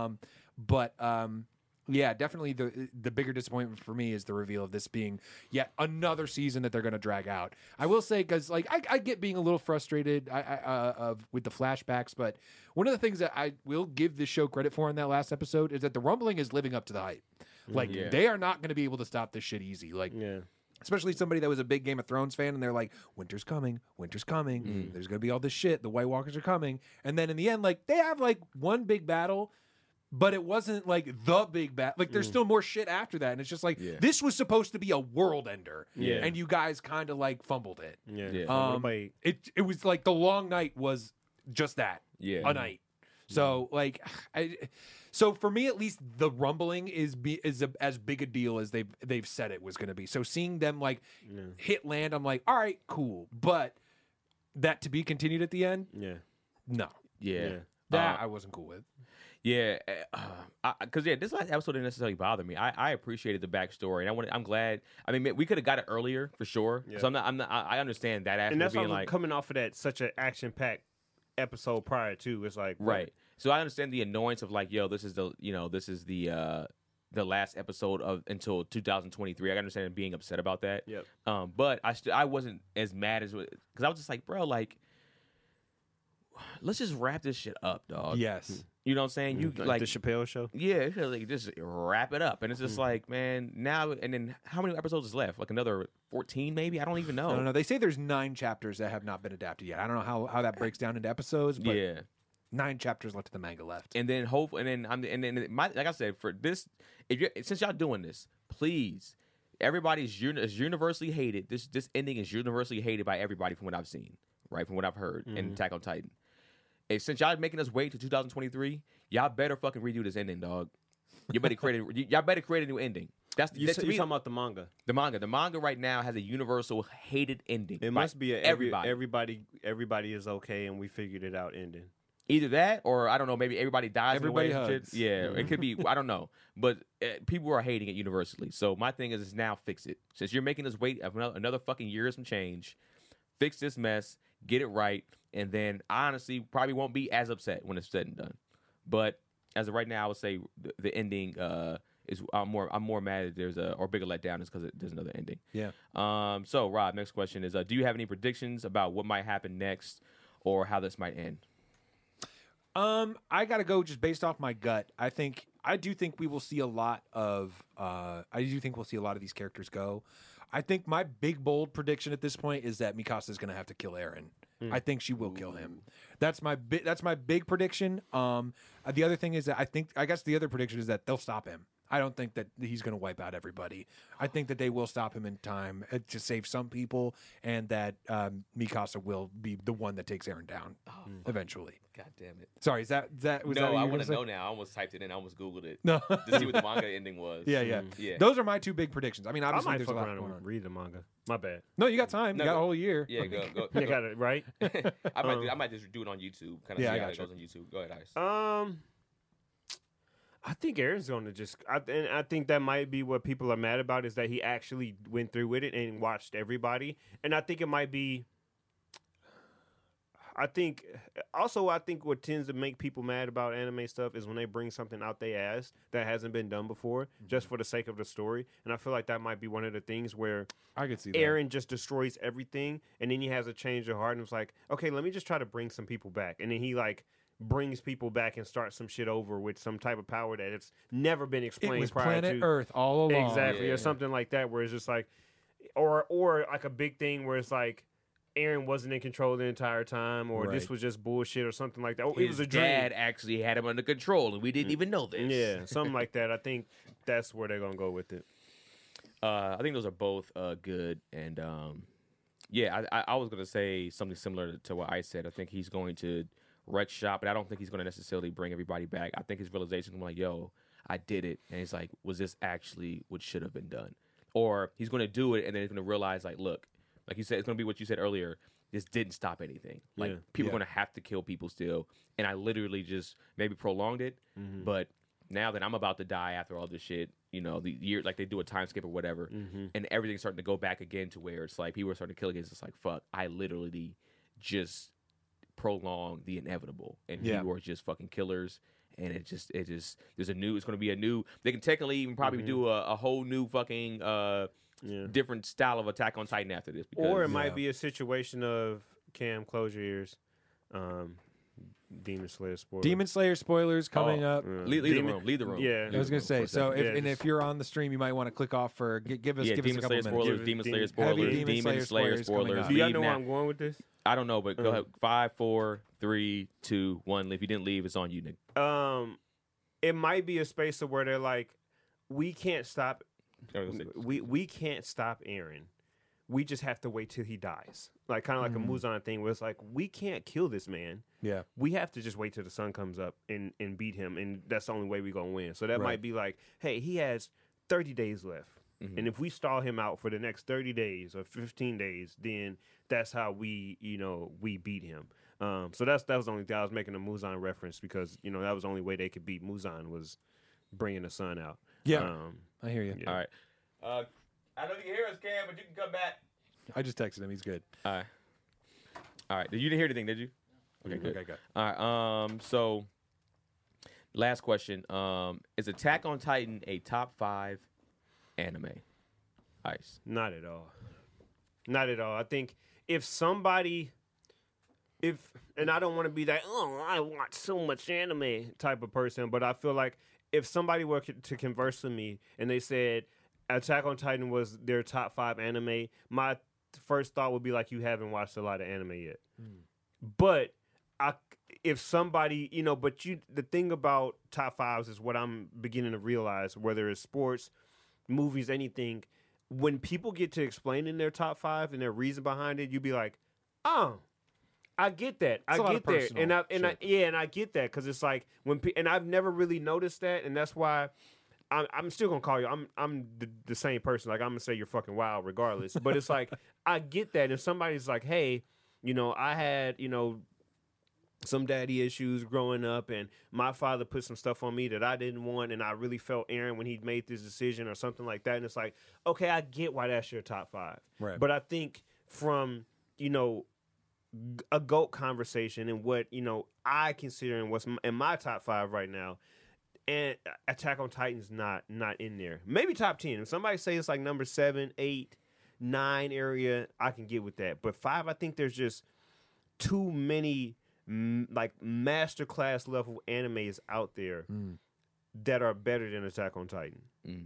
Yeah, definitely the bigger disappointment for me is the reveal of this being yet another season that they're going to drag out. I will say, because like I get being a little frustrated with the flashbacks, but one of the things that I will give this show credit for in that last episode is that the rumbling is living up to the hype. Like Yeah. they are not going to be able to stop this shit easy. Like yeah. especially somebody that was a big Game of Thrones fan, and they're like, winter's coming. There's going to be all this shit. The White Walkers are coming. And then in the end, like they have like one big battle, but it wasn't like the big battle. Like there's still more shit after that. And it's just like, Yeah. this was supposed to be a world ender. Yeah. And you guys kind of like fumbled it. Yeah. Yeah. It was like the long night was just that. Yeah. A night. So like, so for me at least, the rumbling is as big a deal as they've said it was going to be. So seeing them like hit land, I'm like, all right, cool. But that to be continued at the end, Yeah. no, Yeah. that I wasn't cool with. Yeah, because this last episode didn't necessarily bother me. I appreciated the backstory, and I'm glad. I mean, we could have got it earlier for sure. Yeah. So I understand that aspect And that's of being why like coming off of that such an action packed episode prior to. It's like right. So I understand the annoyance of like, yo, this is the last episode of until 2023. I understand being upset about that. Yep. But I wasn't as mad as because I was just like, bro, like, let's just wrap this shit up, dog. Yes. You know what I'm saying? You like the Chappelle show. yeah, it's like just wrap it up, and it's just like, man, now and then how many episodes is left? Like another 14, maybe? I don't even know. I don't know. They say there's 9 chapters that have not been adapted yet. I don't know how that breaks down into episodes, but Yeah, 9 chapters left of the manga left. and then like I said, for this, since y'all doing this, please, everybody's universally hated. This ending is universally hated by everybody from what I've seen, right? From what I've heard in Attack on Titan. And since y'all making us wait to 2023, y'all better fucking redo this ending, dog. Y'all better create a new ending. That's to You me, talking about the manga? the manga. The manga right now has a universal hated ending. It by must be everybody is okay, and we figured it out ending. Either that, or I don't know. Maybe everybody dies. Everybody in a way and hugs. shit. Yeah, it could be. I don't know, but people are hating it universally. So my thing is now fix it. Since you're making us wait another fucking year of some change, fix this mess, get it right, and then I honestly probably won't be as upset when it's said and done. But as of right now, I would say the ending is I'm more mad that there's or bigger letdown is because there's another ending. Yeah. So Rob, next question is: do you have any predictions about what might happen next, or how this might end? I gotta go just based off my gut. I do think we will see a lot of. I do think we'll see a lot of these characters go. I think my big bold prediction at this point is that Mikasa is gonna have to kill Eren. I think she will kill him. That's my big prediction. The other thing is that I guess the other prediction is that they'll stop him. I don't think that he's going to wipe out everybody. I think that they will stop him in time to save some people, and that Mikasa will be the one that takes Eren down eventually. God damn it! Sorry, was that No, what I you were want gonna to say? know now. I almost typed it in. I almost Googled it No. to see what the manga ending was. Yeah. Yeah. Those are my two big predictions. I mean, I obviously might there's fuck a lot around going and on. read the manga. My bad. No, you got time. No, You got go- a whole year. Yeah, go. You got it right. I might just do it on YouTube. Kind of Yeah, I see how it gotcha. goes on YouTube. Go ahead, Ice. I think Aaron's going to just. And I think that might be what people are mad about is that he actually went through with it and watched everybody. And I think it might be. I think what tends to make people mad about anime stuff is when they bring something out they ass that hasn't been done before, just for the sake of the story. And I feel like that might be one of the things where I could see that. Aaron just destroys everything, and then he has a change of heart and it's like, okay, let me just try to bring some people back, and then he like brings people back and starts some shit over with some type of power that it's never been It explained was prior planet to Earth all along. exactly, Yeah. or something like that, where it's just like, or like a big thing where it's like Aaron wasn't in control the entire time, or this Right. was just bullshit or something like that. Oh, it His was a dream. dad actually had him under control, and we didn't even know this. Yeah, something like that. I think that's where they're gonna go with it. I think those are both good, and yeah, I was gonna say something similar to what I said. I think he's going to wreck shop, but I don't think he's going to necessarily bring everybody back. I think his realization is like, "Yo, I did it," and he's like, "Was this actually what should have been done?" Or he's going to do it, and then he's going to realize, like, look, like you said, it's going to be what you said earlier. This didn't stop anything. Like Yeah. people Yeah. are going to have to kill people still, and I literally just maybe prolonged it, but. Now that I'm about to die after all this shit, you know, the year like they do a time skip or whatever, and everything's starting to go back again to where it's like people are starting to kill again. It's just like fuck, I literally just prolonged the inevitable, and Yeah. people are just fucking killers. And it just there's it's going to be a new. They can technically even probably do a whole new fucking different style of Attack on Titan after this. Because, Or it Yeah. might be a situation of Cam, close your ears. Demon Slayer spoiler. Demon Slayer spoilers coming up. leave the room. Leave the room. Yeah. I was gonna say, so Yeah, if just- you're on the stream, you might want to click off for give us Yeah, a Demon couple Slayer minutes. spoilers, Give- Demon Slayer heavy spoilers, Demon Demon Slayer Slayer spoilers coming spoilers. up. Do y'all Leave know where now. I'm going with this? I don't know, but go ahead. 5, 4, 3, 2, 1. If you didn't leave, it's on you, Nick. It might be a space of where they're like, we can't stop. We can't stop Aaron. We just have to wait till he dies. Like kind of like a Muzan thing where it's like, we can't kill this man. Yeah, We have to just wait till the sun comes up and beat him, and that's the only way we're gonna win. So that Right. might be like, hey, he has 30 days left, and if we stall him out for the next 30 days or 15 days, then that's how we beat him. So that was the only thing I was making a Muzan reference because that was the only way they could beat Muzan was bringing the sun out. Yeah. I hear you. Yeah. All right. I know you can hear us, Cam, but you can come back. I just texted him. He's good. All right. All right. You didn't hear anything, did you? Okay, good. Okay, good. All right. So, last question. Is Attack on Titan a top 5 anime? Ice. Not at all. Not at all. I think if somebody, and I don't want to be that, I watch so much anime type of person, but I feel like if somebody were to converse with me and they said Attack on Titan was their top 5 anime, my first thought would be like, you haven't watched a lot of anime yet. But if somebody, the thing about top 5s is what I'm beginning to realize, whether it's sports, movies, anything, when people get to explaining their top 5 and their reason behind it, you be like, oh, I get that. It's a lot I of get that. personal And I get that because it's like and I've never really noticed that, and that's why I'm still gonna call you. I'm the same person. Like I'm gonna say you're fucking wild regardless. But it's like I get that. If somebody's like, hey, I had some daddy issues growing up, and my father put some stuff on me that I didn't want, and I really felt Aaron when he made this decision or something like that. And it's like, okay, I get why that's your top 5. Right. But I think from a GOAT conversation and what I consider and what's in my top 5 right now, and Attack on Titan's not in there. Maybe top 10. If somebody say it's like number 7, 8, 9 area, I can get with that. But 5, I think there's just too many like masterclass level animes out there that are better than Attack on Titan.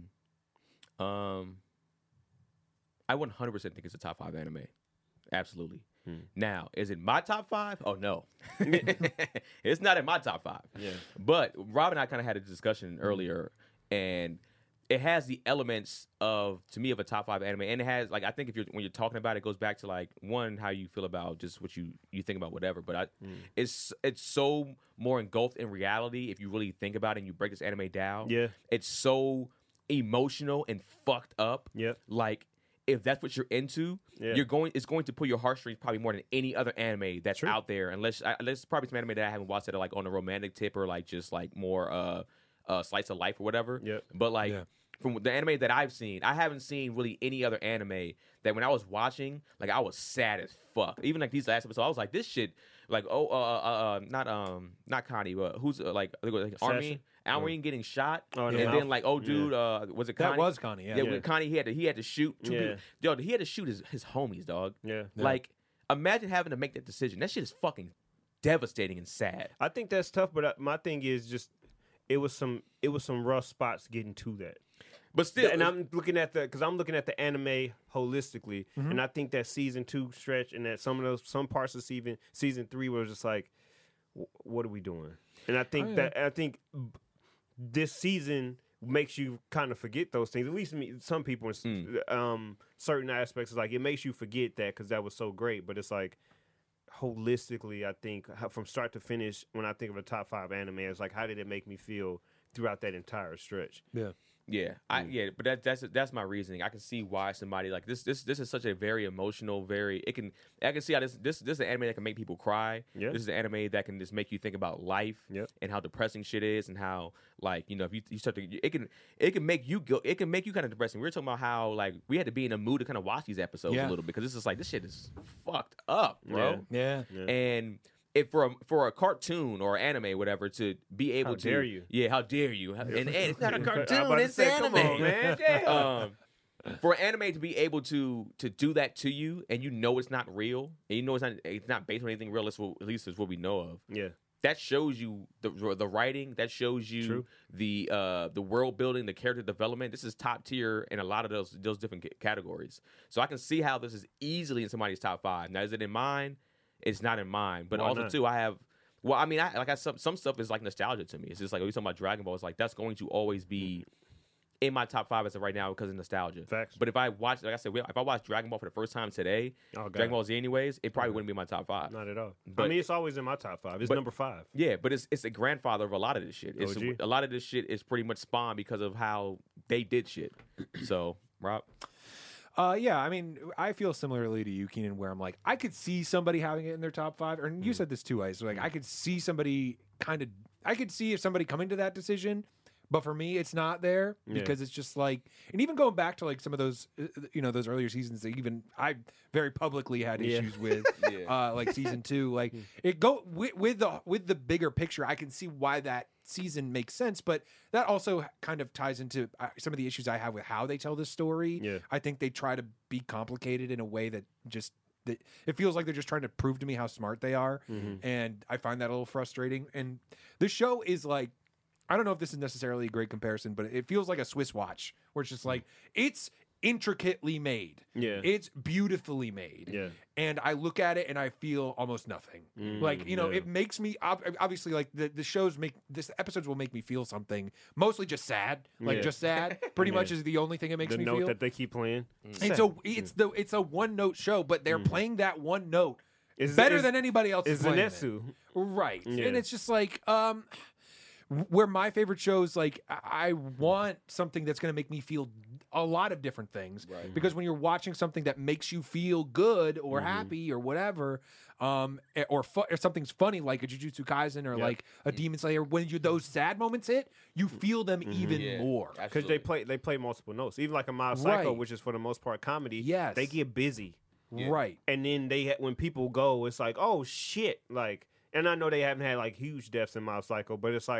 I 100% think it's a top 5 anime. Absolutely. Now, is it my top 5? Oh no, it's not in my top 5. Yeah. But Rob and I kind of had a discussion earlier, and it has the elements of, to me, of a top 5 anime, and it has, like, I think when you're talking about it, it goes back to, like, one, how you feel about just what you think about whatever, but it's so more engulfed in reality if you really think about it and you break this anime down. Yeah. It's so emotional and fucked up. Yep. Like, if that's what you're into, Yeah. it's going to pull your heartstrings probably more than any other anime that's out there. Unless probably some anime that I haven't watched that are like on a romantic tip or like just like more slice of life or whatever. Yep. But like from the anime that I've seen, I haven't seen really any other anime that when I was watching, like I was sad as fuck. Even like these last episodes, I was like, this shit, like not Connie, but who's like Armin getting shot, and then like dude, was it Connie? That was Connie. Yeah. With Connie, he had to shoot. He had to shoot his homies, dog. Yeah. Like, imagine having to make that decision. That shit is fucking devastating and sad. I think that's tough, but my thing is just it was some rough spots getting to that. But still, and I'm looking at the anime holistically, and I think that season 2 stretch and that some parts of season 3 was just like, what are we doing? And I think this season makes you kind of forget those things. At least some people in certain aspects, like it makes you forget that because that was so great. But it's like holistically, I think from start to finish, when I think of a top 5 anime, it's like how did it make me feel throughout that entire stretch? Yeah, but that's my reasoning. I can see why somebody like this is such a very emotional, I can see how this is an anime that can make people cry. Yeah. This is an anime that can just make you think about life and how depressing shit is, and how, like, you know, if you start to it can make you go, it can make you kind of depressing. We were talking about how, like, we had to be in a mood to kind of watch these episodes a little bit, because this is like, this shit is fucked up, bro. Yeah. And if for a cartoon or anime, whatever, to be able to, how dare you? Yeah, how dare you? And it's not a I'm cartoon, about to it's say, anime, come on, man. Yeah. For anime to be able to do that to you, and you know it's not real, and you know it's not based on anything real, at least is what we know of. Yeah. That shows you the writing. That shows you the world building, the character development. This is top tier in a lot of those different categories. So I can see how this is easily in somebody's top 5. Now, is it in mine? It's not in mine. But also too, I have. Well, I mean, some stuff is like nostalgia to me. It's just like, we talking about Dragon Ball. It's like that's going to always be in my top 5 as of right now because of nostalgia. Facts. But if I watch, like I said, if I watch Dragon Ball for the first time today, Dragon Ball Z anyways, it probably wouldn't be my top 5. Not at all. But, I mean, it's always in my top 5. It's number 5. Yeah, but it's a grandfather of a lot of this shit. A lot of this shit is pretty much spawned because of how they did shit. So, Rob? Yeah, I mean, I feel similarly to you, Keenan, where I'm like, I could see somebody having it in their top 5, and you said this too, Ice. So like, I could see I could see if somebody coming to that decision, but for me, it's not there because it's just like, and even going back to like some of those, those earlier seasons that even I very publicly had issues with, like season 2, like it with the bigger picture, I can see why that season makes sense, but that also kind of ties into some of the issues I have with how they tell this story. Yeah. I think they try to be complicated in a way that just it feels like they're just trying to prove to me how smart they are, and I find that a little frustrating. And the show is like, I don't know if this is necessarily a great comparison, but it feels like a Swiss watch where it's just like, it's intricately made. Yeah. It's beautifully made. Yeah. And I look at it and I feel almost nothing. It makes me, obviously, like the episodes will make me feel something, mostly just sad. Just sad. Pretty much is the only thing it makes me feel. The note that they keep playing. And so it's a one note show, but they're playing that one note better than anybody else is playing Zenitsu. Right. Yeah. And it's just like, where my favorite shows, like, I want something that's going to make me feel a lot of different things. Right. Because when you're watching something that makes you feel good or happy or whatever, or something's funny like a Jujutsu Kaisen or like a Demon Slayer, when those sad moments hit, you feel them even more. Because they play multiple notes. Even like a Mob Psycho, which is for the most part comedy, yes, they get busy. Yeah. Right. And then when people go, it's like, oh shit, like, and I know they haven't had like huge deaths in Mob Psycho, but it's like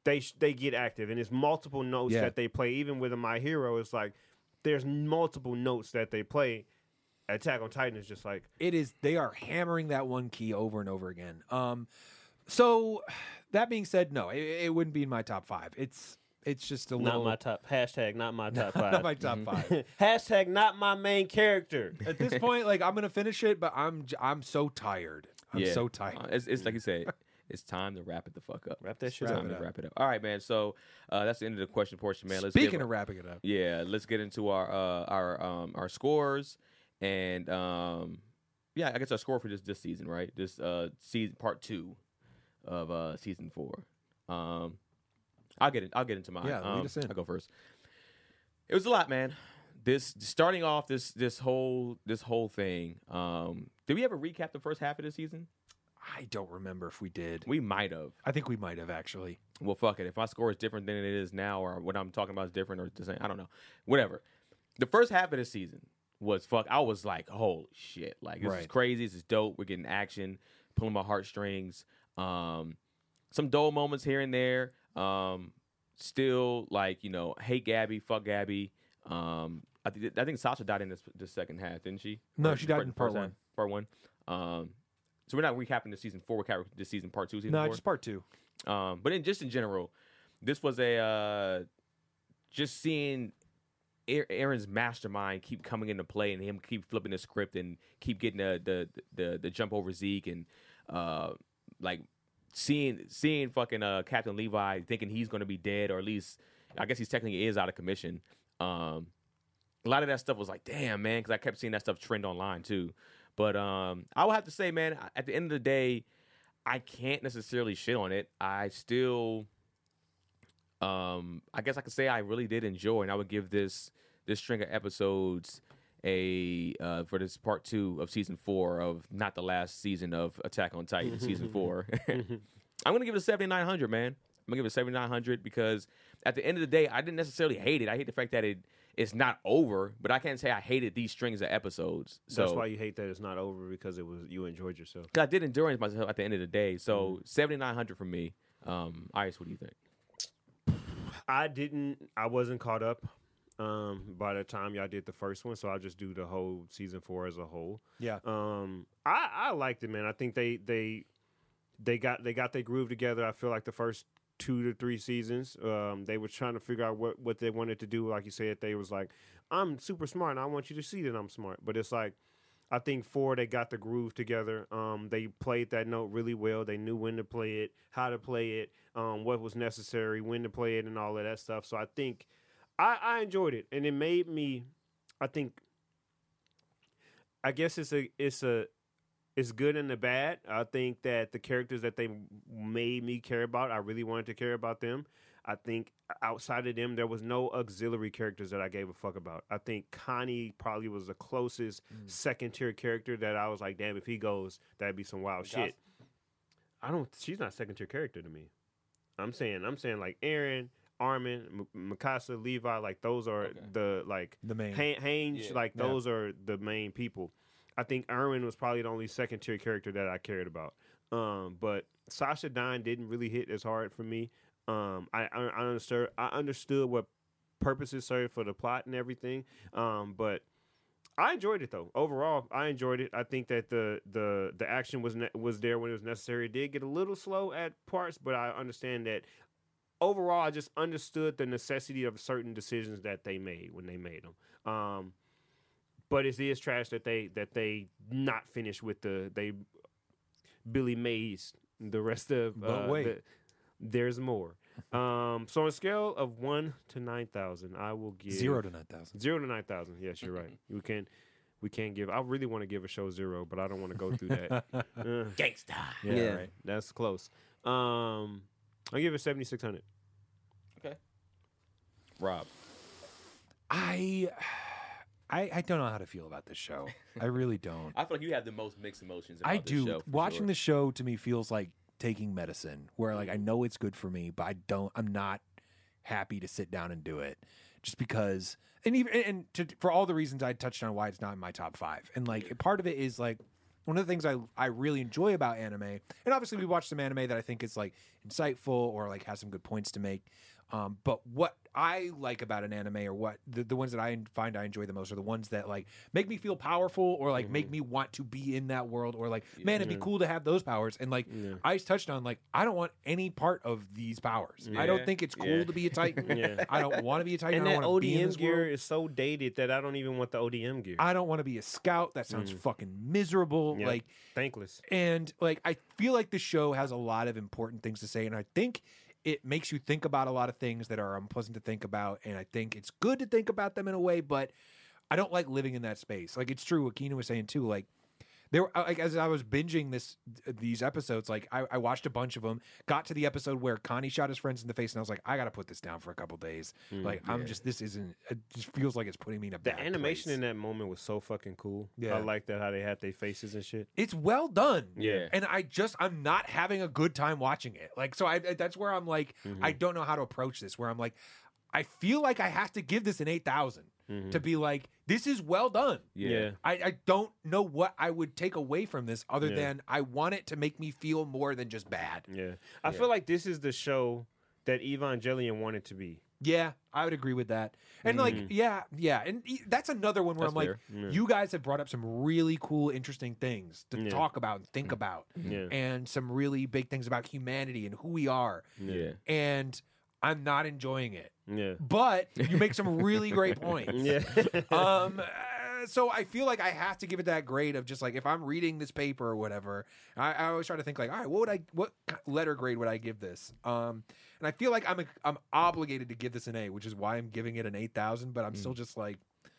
they get active, and it's multiple notes Yeah. that they play. Even with a My Hero, it's like there's multiple notes that they play. Attack on Titan is just like It is. They are hammering that one key over and over again. So that being said, no, it wouldn't be in my top 5. It's just a not little my top hashtag. Not my top not 5. my top 5. Hashtag not my main character. At this point, like I'm gonna finish it, but I'm so tired. I'm so tired. It's like you said. It's time to wrap it the fuck up. Wrap that shit It's up. time to wrap it up. All right, man. So that's the end of the question portion, man. Let's Speaking give- of wrapping it up, yeah, let's get into our scores and I guess our score for this season, right? This season part 2 of season 4. I'll get into mine. Yeah, lead us in. I'll go first. It was a lot, man. This starting off this whole thing. Did we ever recap the first half of the season? I don't remember if we did. We might have. I think we might have actually. Well, fuck it. If my score is different than it is now, or what I'm talking about is different, or the same, I don't know. Whatever. The first half of the season was fuck. I was like, holy shit! Like this is Right. crazy. This is dope. We're getting action, pulling my heartstrings. Some dull moments here and there. Still like hate Gabby, fuck Gabby. I think Sasha died in this second half, didn't she? No, Or she died in first part half? 1. Part 1. So we're not recapping the season 4. We're recapping this season part 2. Season No, 4. just part 2. But in general, this was a just seeing Aaron's mastermind keep coming into play and him keep flipping the script and keep getting the jump over Zeke and like seeing fucking Captain Levi thinking he's going to be dead, or at least I guess he's technically is out of commission. A lot of that stuff was like, damn, man, because I kept seeing that stuff trend online too. But I would have to say, man, at the end of the day, I can't necessarily shit on it. I still, I guess I could say I really did enjoy, and I would give this string of episodes for this part 2 of season 4 of not the last season of Attack on Titan, season 4. I'm gonna give it a 7,900, man. I'm gonna give it a 7,900 because at the end of the day, I didn't necessarily hate it. I hate the fact that it's not over, but I can't say I hated these strings of episodes. So That's why you hate that it's not over, because you enjoyed yourself. 'cause I did enjoy myself at the end of the day. So 7,900 for me. Ice, what do you think? I wasn't caught up by the time y'all did the first one, so I'll just do the whole season 4 as a whole. Yeah. I liked it, man. I think they got their groove together. I feel like the first 2 to 3 seasons, they were trying to figure out what they wanted to do. Like you said, they was like, I'm super smart and I want you to see that I'm smart. But it's like, I think 4, they got the groove together. They played that note really well. They knew when to play it, how to play it, what was necessary, when to play it, and all of that stuff. So I think I enjoyed it, and it made me. I guess it's good and the bad. I think that the characters that they made me care about, I really wanted to care about them. I think outside of them, there was no auxiliary characters that I gave a fuck about. I think Connie probably was the closest second tier character that I was like, damn, if he goes, that'd be some wild shit. She's not a second tier character to me. I'm saying like Aaron, Armin, Mikasa, Levi, like those are the main. Hange, those are the main people. I think Erwin was probably the only second tier character that I cared about. But Sasha Dine didn't really hit as hard for me. I understood what purposes served for the plot and everything. But I enjoyed it though. Overall, I enjoyed it. I think that the action was there when it was necessary. It did get a little slow at parts, but I understand that overall I just understood the necessity of certain decisions that they made when they made them. But it is trash that they not finished with they Billy Mays the rest of But wait. there's more. So on a scale of 1 to 9,000, I will give 0 to 9,000. 0 to 9,000. Yes, you're right. We can't give. I really want to give a show 0, but I don't want to go through that. Gangsta. Yeah, right. That's close. I'll give it 7,600. Okay. Rob. I don't know how to feel about this show. I really don't. I feel like you have the most mixed emotions about I this do. show. for Watching sure. the show to me feels like taking medicine, where like I know it's good for me, but I'm not happy to sit down and do it, just because. And even for all the reasons I touched on why it's not in my top 5, and like part of it is like one of the things I really enjoy about anime, and obviously we watch some anime that I think is like insightful or like has some good points to make. But what I like about an anime, or what the ones that I find I enjoy the most, are the ones that like make me feel powerful, or like make me want to be in that world, or like, man, it'd be cool to have those powers. And like I touched on, like, I don't want any part of these powers. I don't think it's cool to be a Titan. I don't want to be a Titan. And I that don't wanna be in ODM this gear world. is so dated that I don't even want the ODM gear. I don't want to be a scout. That sounds fucking miserable. Yeah. Like, Thankless. and like I feel like the show has a lot of important things to say, and I think it makes you think about a lot of things that are unpleasant to think about, and I think it's good to think about them in a way, but I don't like living in that space. Like, it's true what Keenan was saying too. Like, there, like, as I was binging these episodes, like I watched a bunch of them, got to the episode where Connie shot his friends in the face, and I was like, I got to put this down for a couple days. Like, I'm just, this isn't. It just feels like it's putting me in a The bad animation place. in that moment was so fucking cool. Yeah. I like that, how they had their faces and shit. It's well done. Yeah. And I'm not having a good time watching it. Like, so that's where I'm like, I don't know how to approach this, where I'm like, I feel like I have to give this an 8,000 to be like, this is well done. Yeah. I don't know what I would take away from this other than I want it to make me feel more than just bad. Yeah. I feel like this is the show that Evangelion wanted to be. Yeah, I would agree with that. And like, yeah. And that's another one where That's I'm like, fair. you guys have brought up some really cool, interesting things to talk about and think about. Yeah. And some really big things about humanity and who we are. Yeah. And I'm not enjoying it. Yeah. But you make some really great points. Yeah. So I feel like I have to give it that grade of just like, if I'm reading this paper or whatever, I always try to think like, all right, what letter grade would I give this? And I feel like I'm obligated to give this an A, which is why I'm giving it an 8,000. But I'm still just like,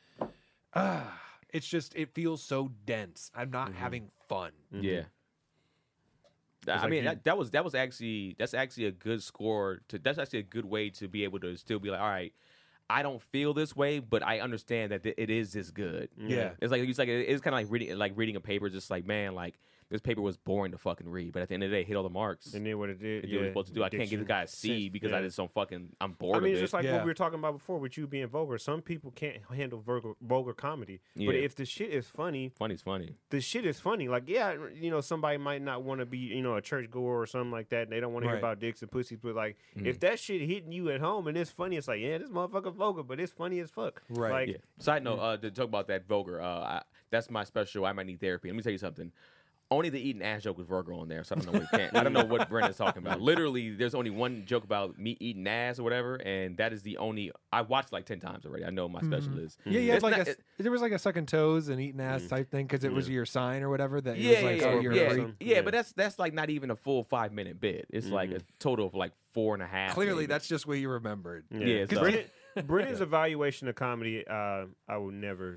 it's just, it feels so dense. I'm not having fun. Yeah. I like mean, you- that's actually a good score that's actually a good way to be able to still be like, all right, I don't feel this way, but I understand that it is this good. Yeah. It's kind of like reading a paper, just like, man, like, this paper was boring to fucking read, but at the end of the day, it hit all the marks. And then what it did. It did what it's supposed to do. I can't give the guy a C because I just I'm bored I mean, of it's it. just like Yeah. what we were talking about before with you being vulgar. Some people can't handle vulgar comedy. But Yeah. if the shit is funny, Funny's funny. the shit is funny. Like, yeah, somebody might not want to be, a churchgoer or something like that. And they don't want to Right. hear about dicks and pussies. But, like, if that shit hitting you at home and it's funny, it's like, yeah, this motherfucker vulgar, but it's funny as fuck. Right. Like, Yeah. Side note, to talk about that vulgar, that's my special. I might need therapy. Let me tell you something. Only the eating ass joke was vulgar on there, so I don't know what I don't know what Brennan's talking about. Literally, there's only one joke about me eating ass or whatever, and that is the only. I watched like 10 times already. I know what my special is. Yeah, you had It's like not- there was like a sucking toes and eating ass type thing because it was your sign or whatever that it Yeah, was like, yeah, oh, you're yeah, free. free. yeah, Yeah. but that's like not even a full 5-minute bit. It's like a total of like 4.5. Clearly, maybe. that's just what you remembered. Yeah, so- Brennan's evaluation of comedy, I would never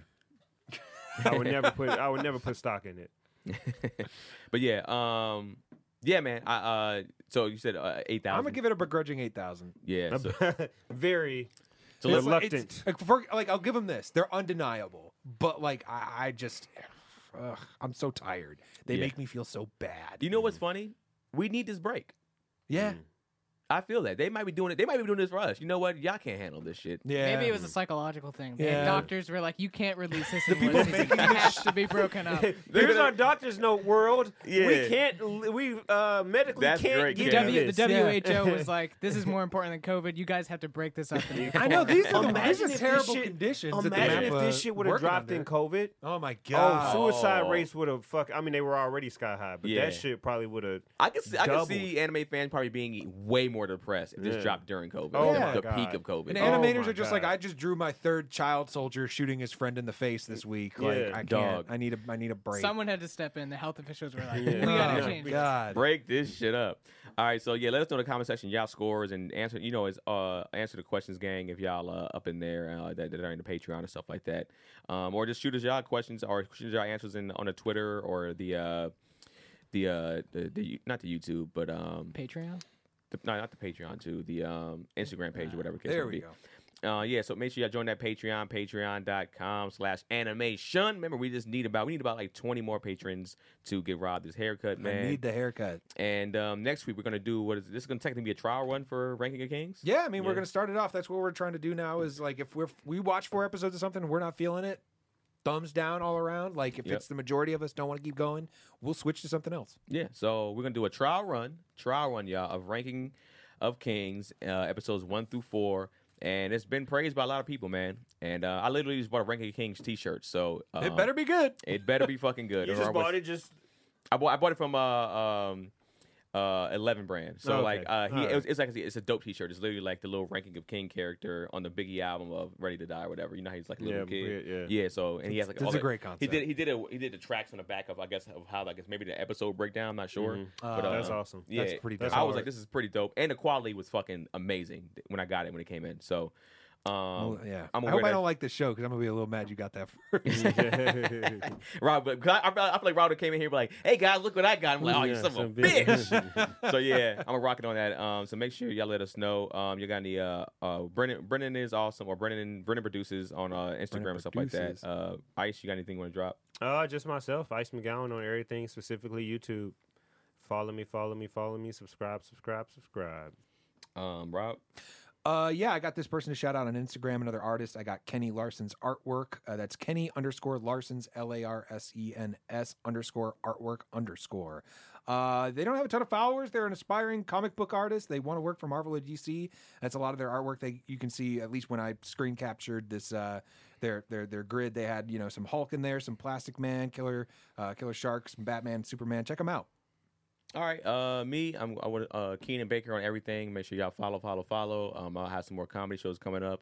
put stock in it. But yeah, man. So you said 8,000. I'm gonna give it a begrudging 8,000. Yeah. So, Very so It's let's, like- reluctant. Like I'll give them this. They're undeniable, but like I just, I'm so tired. They Yeah. make me feel so bad. you know what's funny? We need this break. Yeah, I feel that they might be doing it. They might be doing this for us. You know what? Y'all can't handle this shit. yeah. Maybe it was a psychological thing. Yeah. And doctors were like, you can't release this in one season. It has to be broken up. Here's our doctor's note world. Yeah. We can't. We medically That's can't great, give Kevin. you The this. WHO was like, this is more important than COVID. You guys have to break this up. I know these are Imagine if terrible this shit- conditions. that the Imagine if MAPA this shit would have working dropped in under. COVID. Oh my Oh, god! suicide rates would have I mean, they were already sky high, but Yeah. that shit probably would have. I can Doubled. see anime fans probably being way more depressed if this Yeah. dropped during COVID. Oh the my the God. peak of COVID. And Oh animators my are just God. like, I just drew my third child soldier shooting his friend in the face this week. Like Yeah. I can't. Dog. I need a break. Someone had to step in. The health officials were like, Yeah. we gotta Oh, change this. God. Break this shit up. All right, so yeah, let us know in the comment section y'all scores and answer. Answer the questions, gang, if y'all up in there that are in the Patreon and stuff like that, or just shoot us y'all questions or shoot us y'all answers on the Twitter or the not the YouTube, but Patreon? not the Patreon too, the Instagram page or whatever. Case There may we be. go. Yeah, so make sure y'all join that Patreon, patreon.com/animation. Remember, we need about like 20 more patrons to get Rob this haircut, man. I need the haircut. And next week we're gonna do this is gonna technically be a trial run for Ranking of Kings. Yeah, I mean, we're gonna start it off. That's what we're trying to do now. Is like if we watch 4 episodes of something and we're not feeling it, thumbs down all around. Like if Yep. it's the majority of us don't want to keep going, we'll switch to something else. Yeah, so we're gonna do a trial run, y'all, of Ranking of Kings, episodes 1 through 4, and it's been praised by a lot of people, man. And I literally just bought a Ranking of Kings T-shirt, so It better be good. it better be fucking good. You or just I was- bought it just. I bought it from 11 brand. So Okay. like All right. it's a dope T-shirt. It's literally like the little Ranking of King character on the Biggie album of Ready to Die or whatever. You know how he's like a little kid. yeah. So and he has like It's all a the- great concept. He did the tracks on the back of how maybe the episode breakdown. I'm not sure. But, That's awesome. Yeah, That's pretty That's dope. I was hard. like, this is pretty dope, and the quality was fucking amazing when I got it when it came in. So, Well, yeah. I'm I aware hope I that- don't like this show because I'm gonna be a little mad you got that first. Rob, but 'cause I feel like Rob came in here and be like, "Hey guys, look what I got." I'm like, "Oh, you Yeah, son of a some bitch!" So yeah, I'm a rocket on that. So make sure y'all let us know. You got any? Brennan is awesome, or Brennan produces on Instagram and stuff like produces. that. Ice, you got anything you want to drop? Just myself, Ice McGowan on everything, specifically YouTube. Follow me, subscribe. Rob. Yeah, I got this person to shout out on Instagram, another artist. I got Kenny Larson's artwork. That's Kenny_Larson's LARSENS_artwork_. They don't have a ton of followers. They're an aspiring comic book artist. They want to work for Marvel or DC. That's a lot of their artwork. You can see, at least when I screen captured this, their grid. They had some Hulk in there, some Plastic Man, Killer Shark, some Batman, Superman. Check them out. All right, me, I'm Keenan Baker on everything. Make sure y'all follow. I'll have some more comedy shows coming up.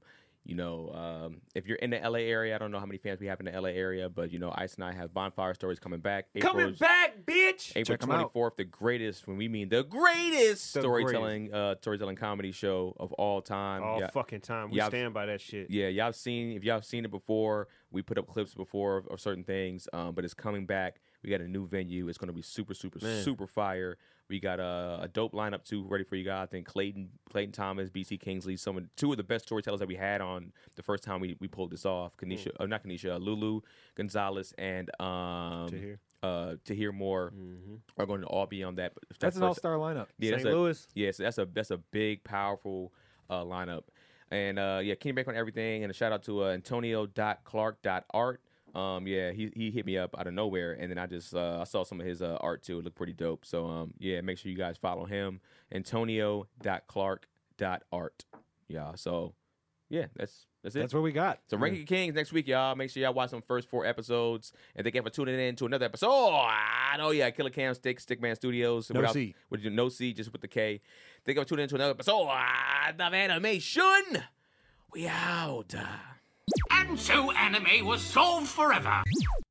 If you're in the LA area, I don't know how many fans we have in the LA area, but Ice and I have Bonfire Stories coming back. back, bitch! April Check 'em out. 24th, the greatest, when we mean the greatest storytelling comedy show of all time. All Yeah. fucking time. We Yeah, stand by that shit. Yeah, if y'all have seen it before, we put up clips before of certain things, but it's coming back. We got a new venue. It's going to be super, super, Man. super fire. We got a dope lineup too ready for you guys. I think Clayton Thomas, BC Kingsley, two of the best storytellers that we had on the first time we pulled this off. Lulu Gonzalez and Tahir Moore are going to all be on that. But if That's an first- all-star lineup. Yeah, St. Louis. Yes, that's a big, powerful lineup. And Kenny Baker on everything. And a shout out to Antonio.clark.art. He hit me up out of nowhere, and then I saw some of his art too. It looked pretty dope. So make sure you guys follow him, Antonio.clark.art. Yeah. So that's it. That's what we got. So Ranking of Kings next week, y'all. Make sure y'all watch some first 4 episodes, and thank you for tuning in to another episode. Killer Cam Stickman Studios. No C. No C, just with the K. Thank you for tuning in to another episode of Animation. We out. And so anime was solved forever.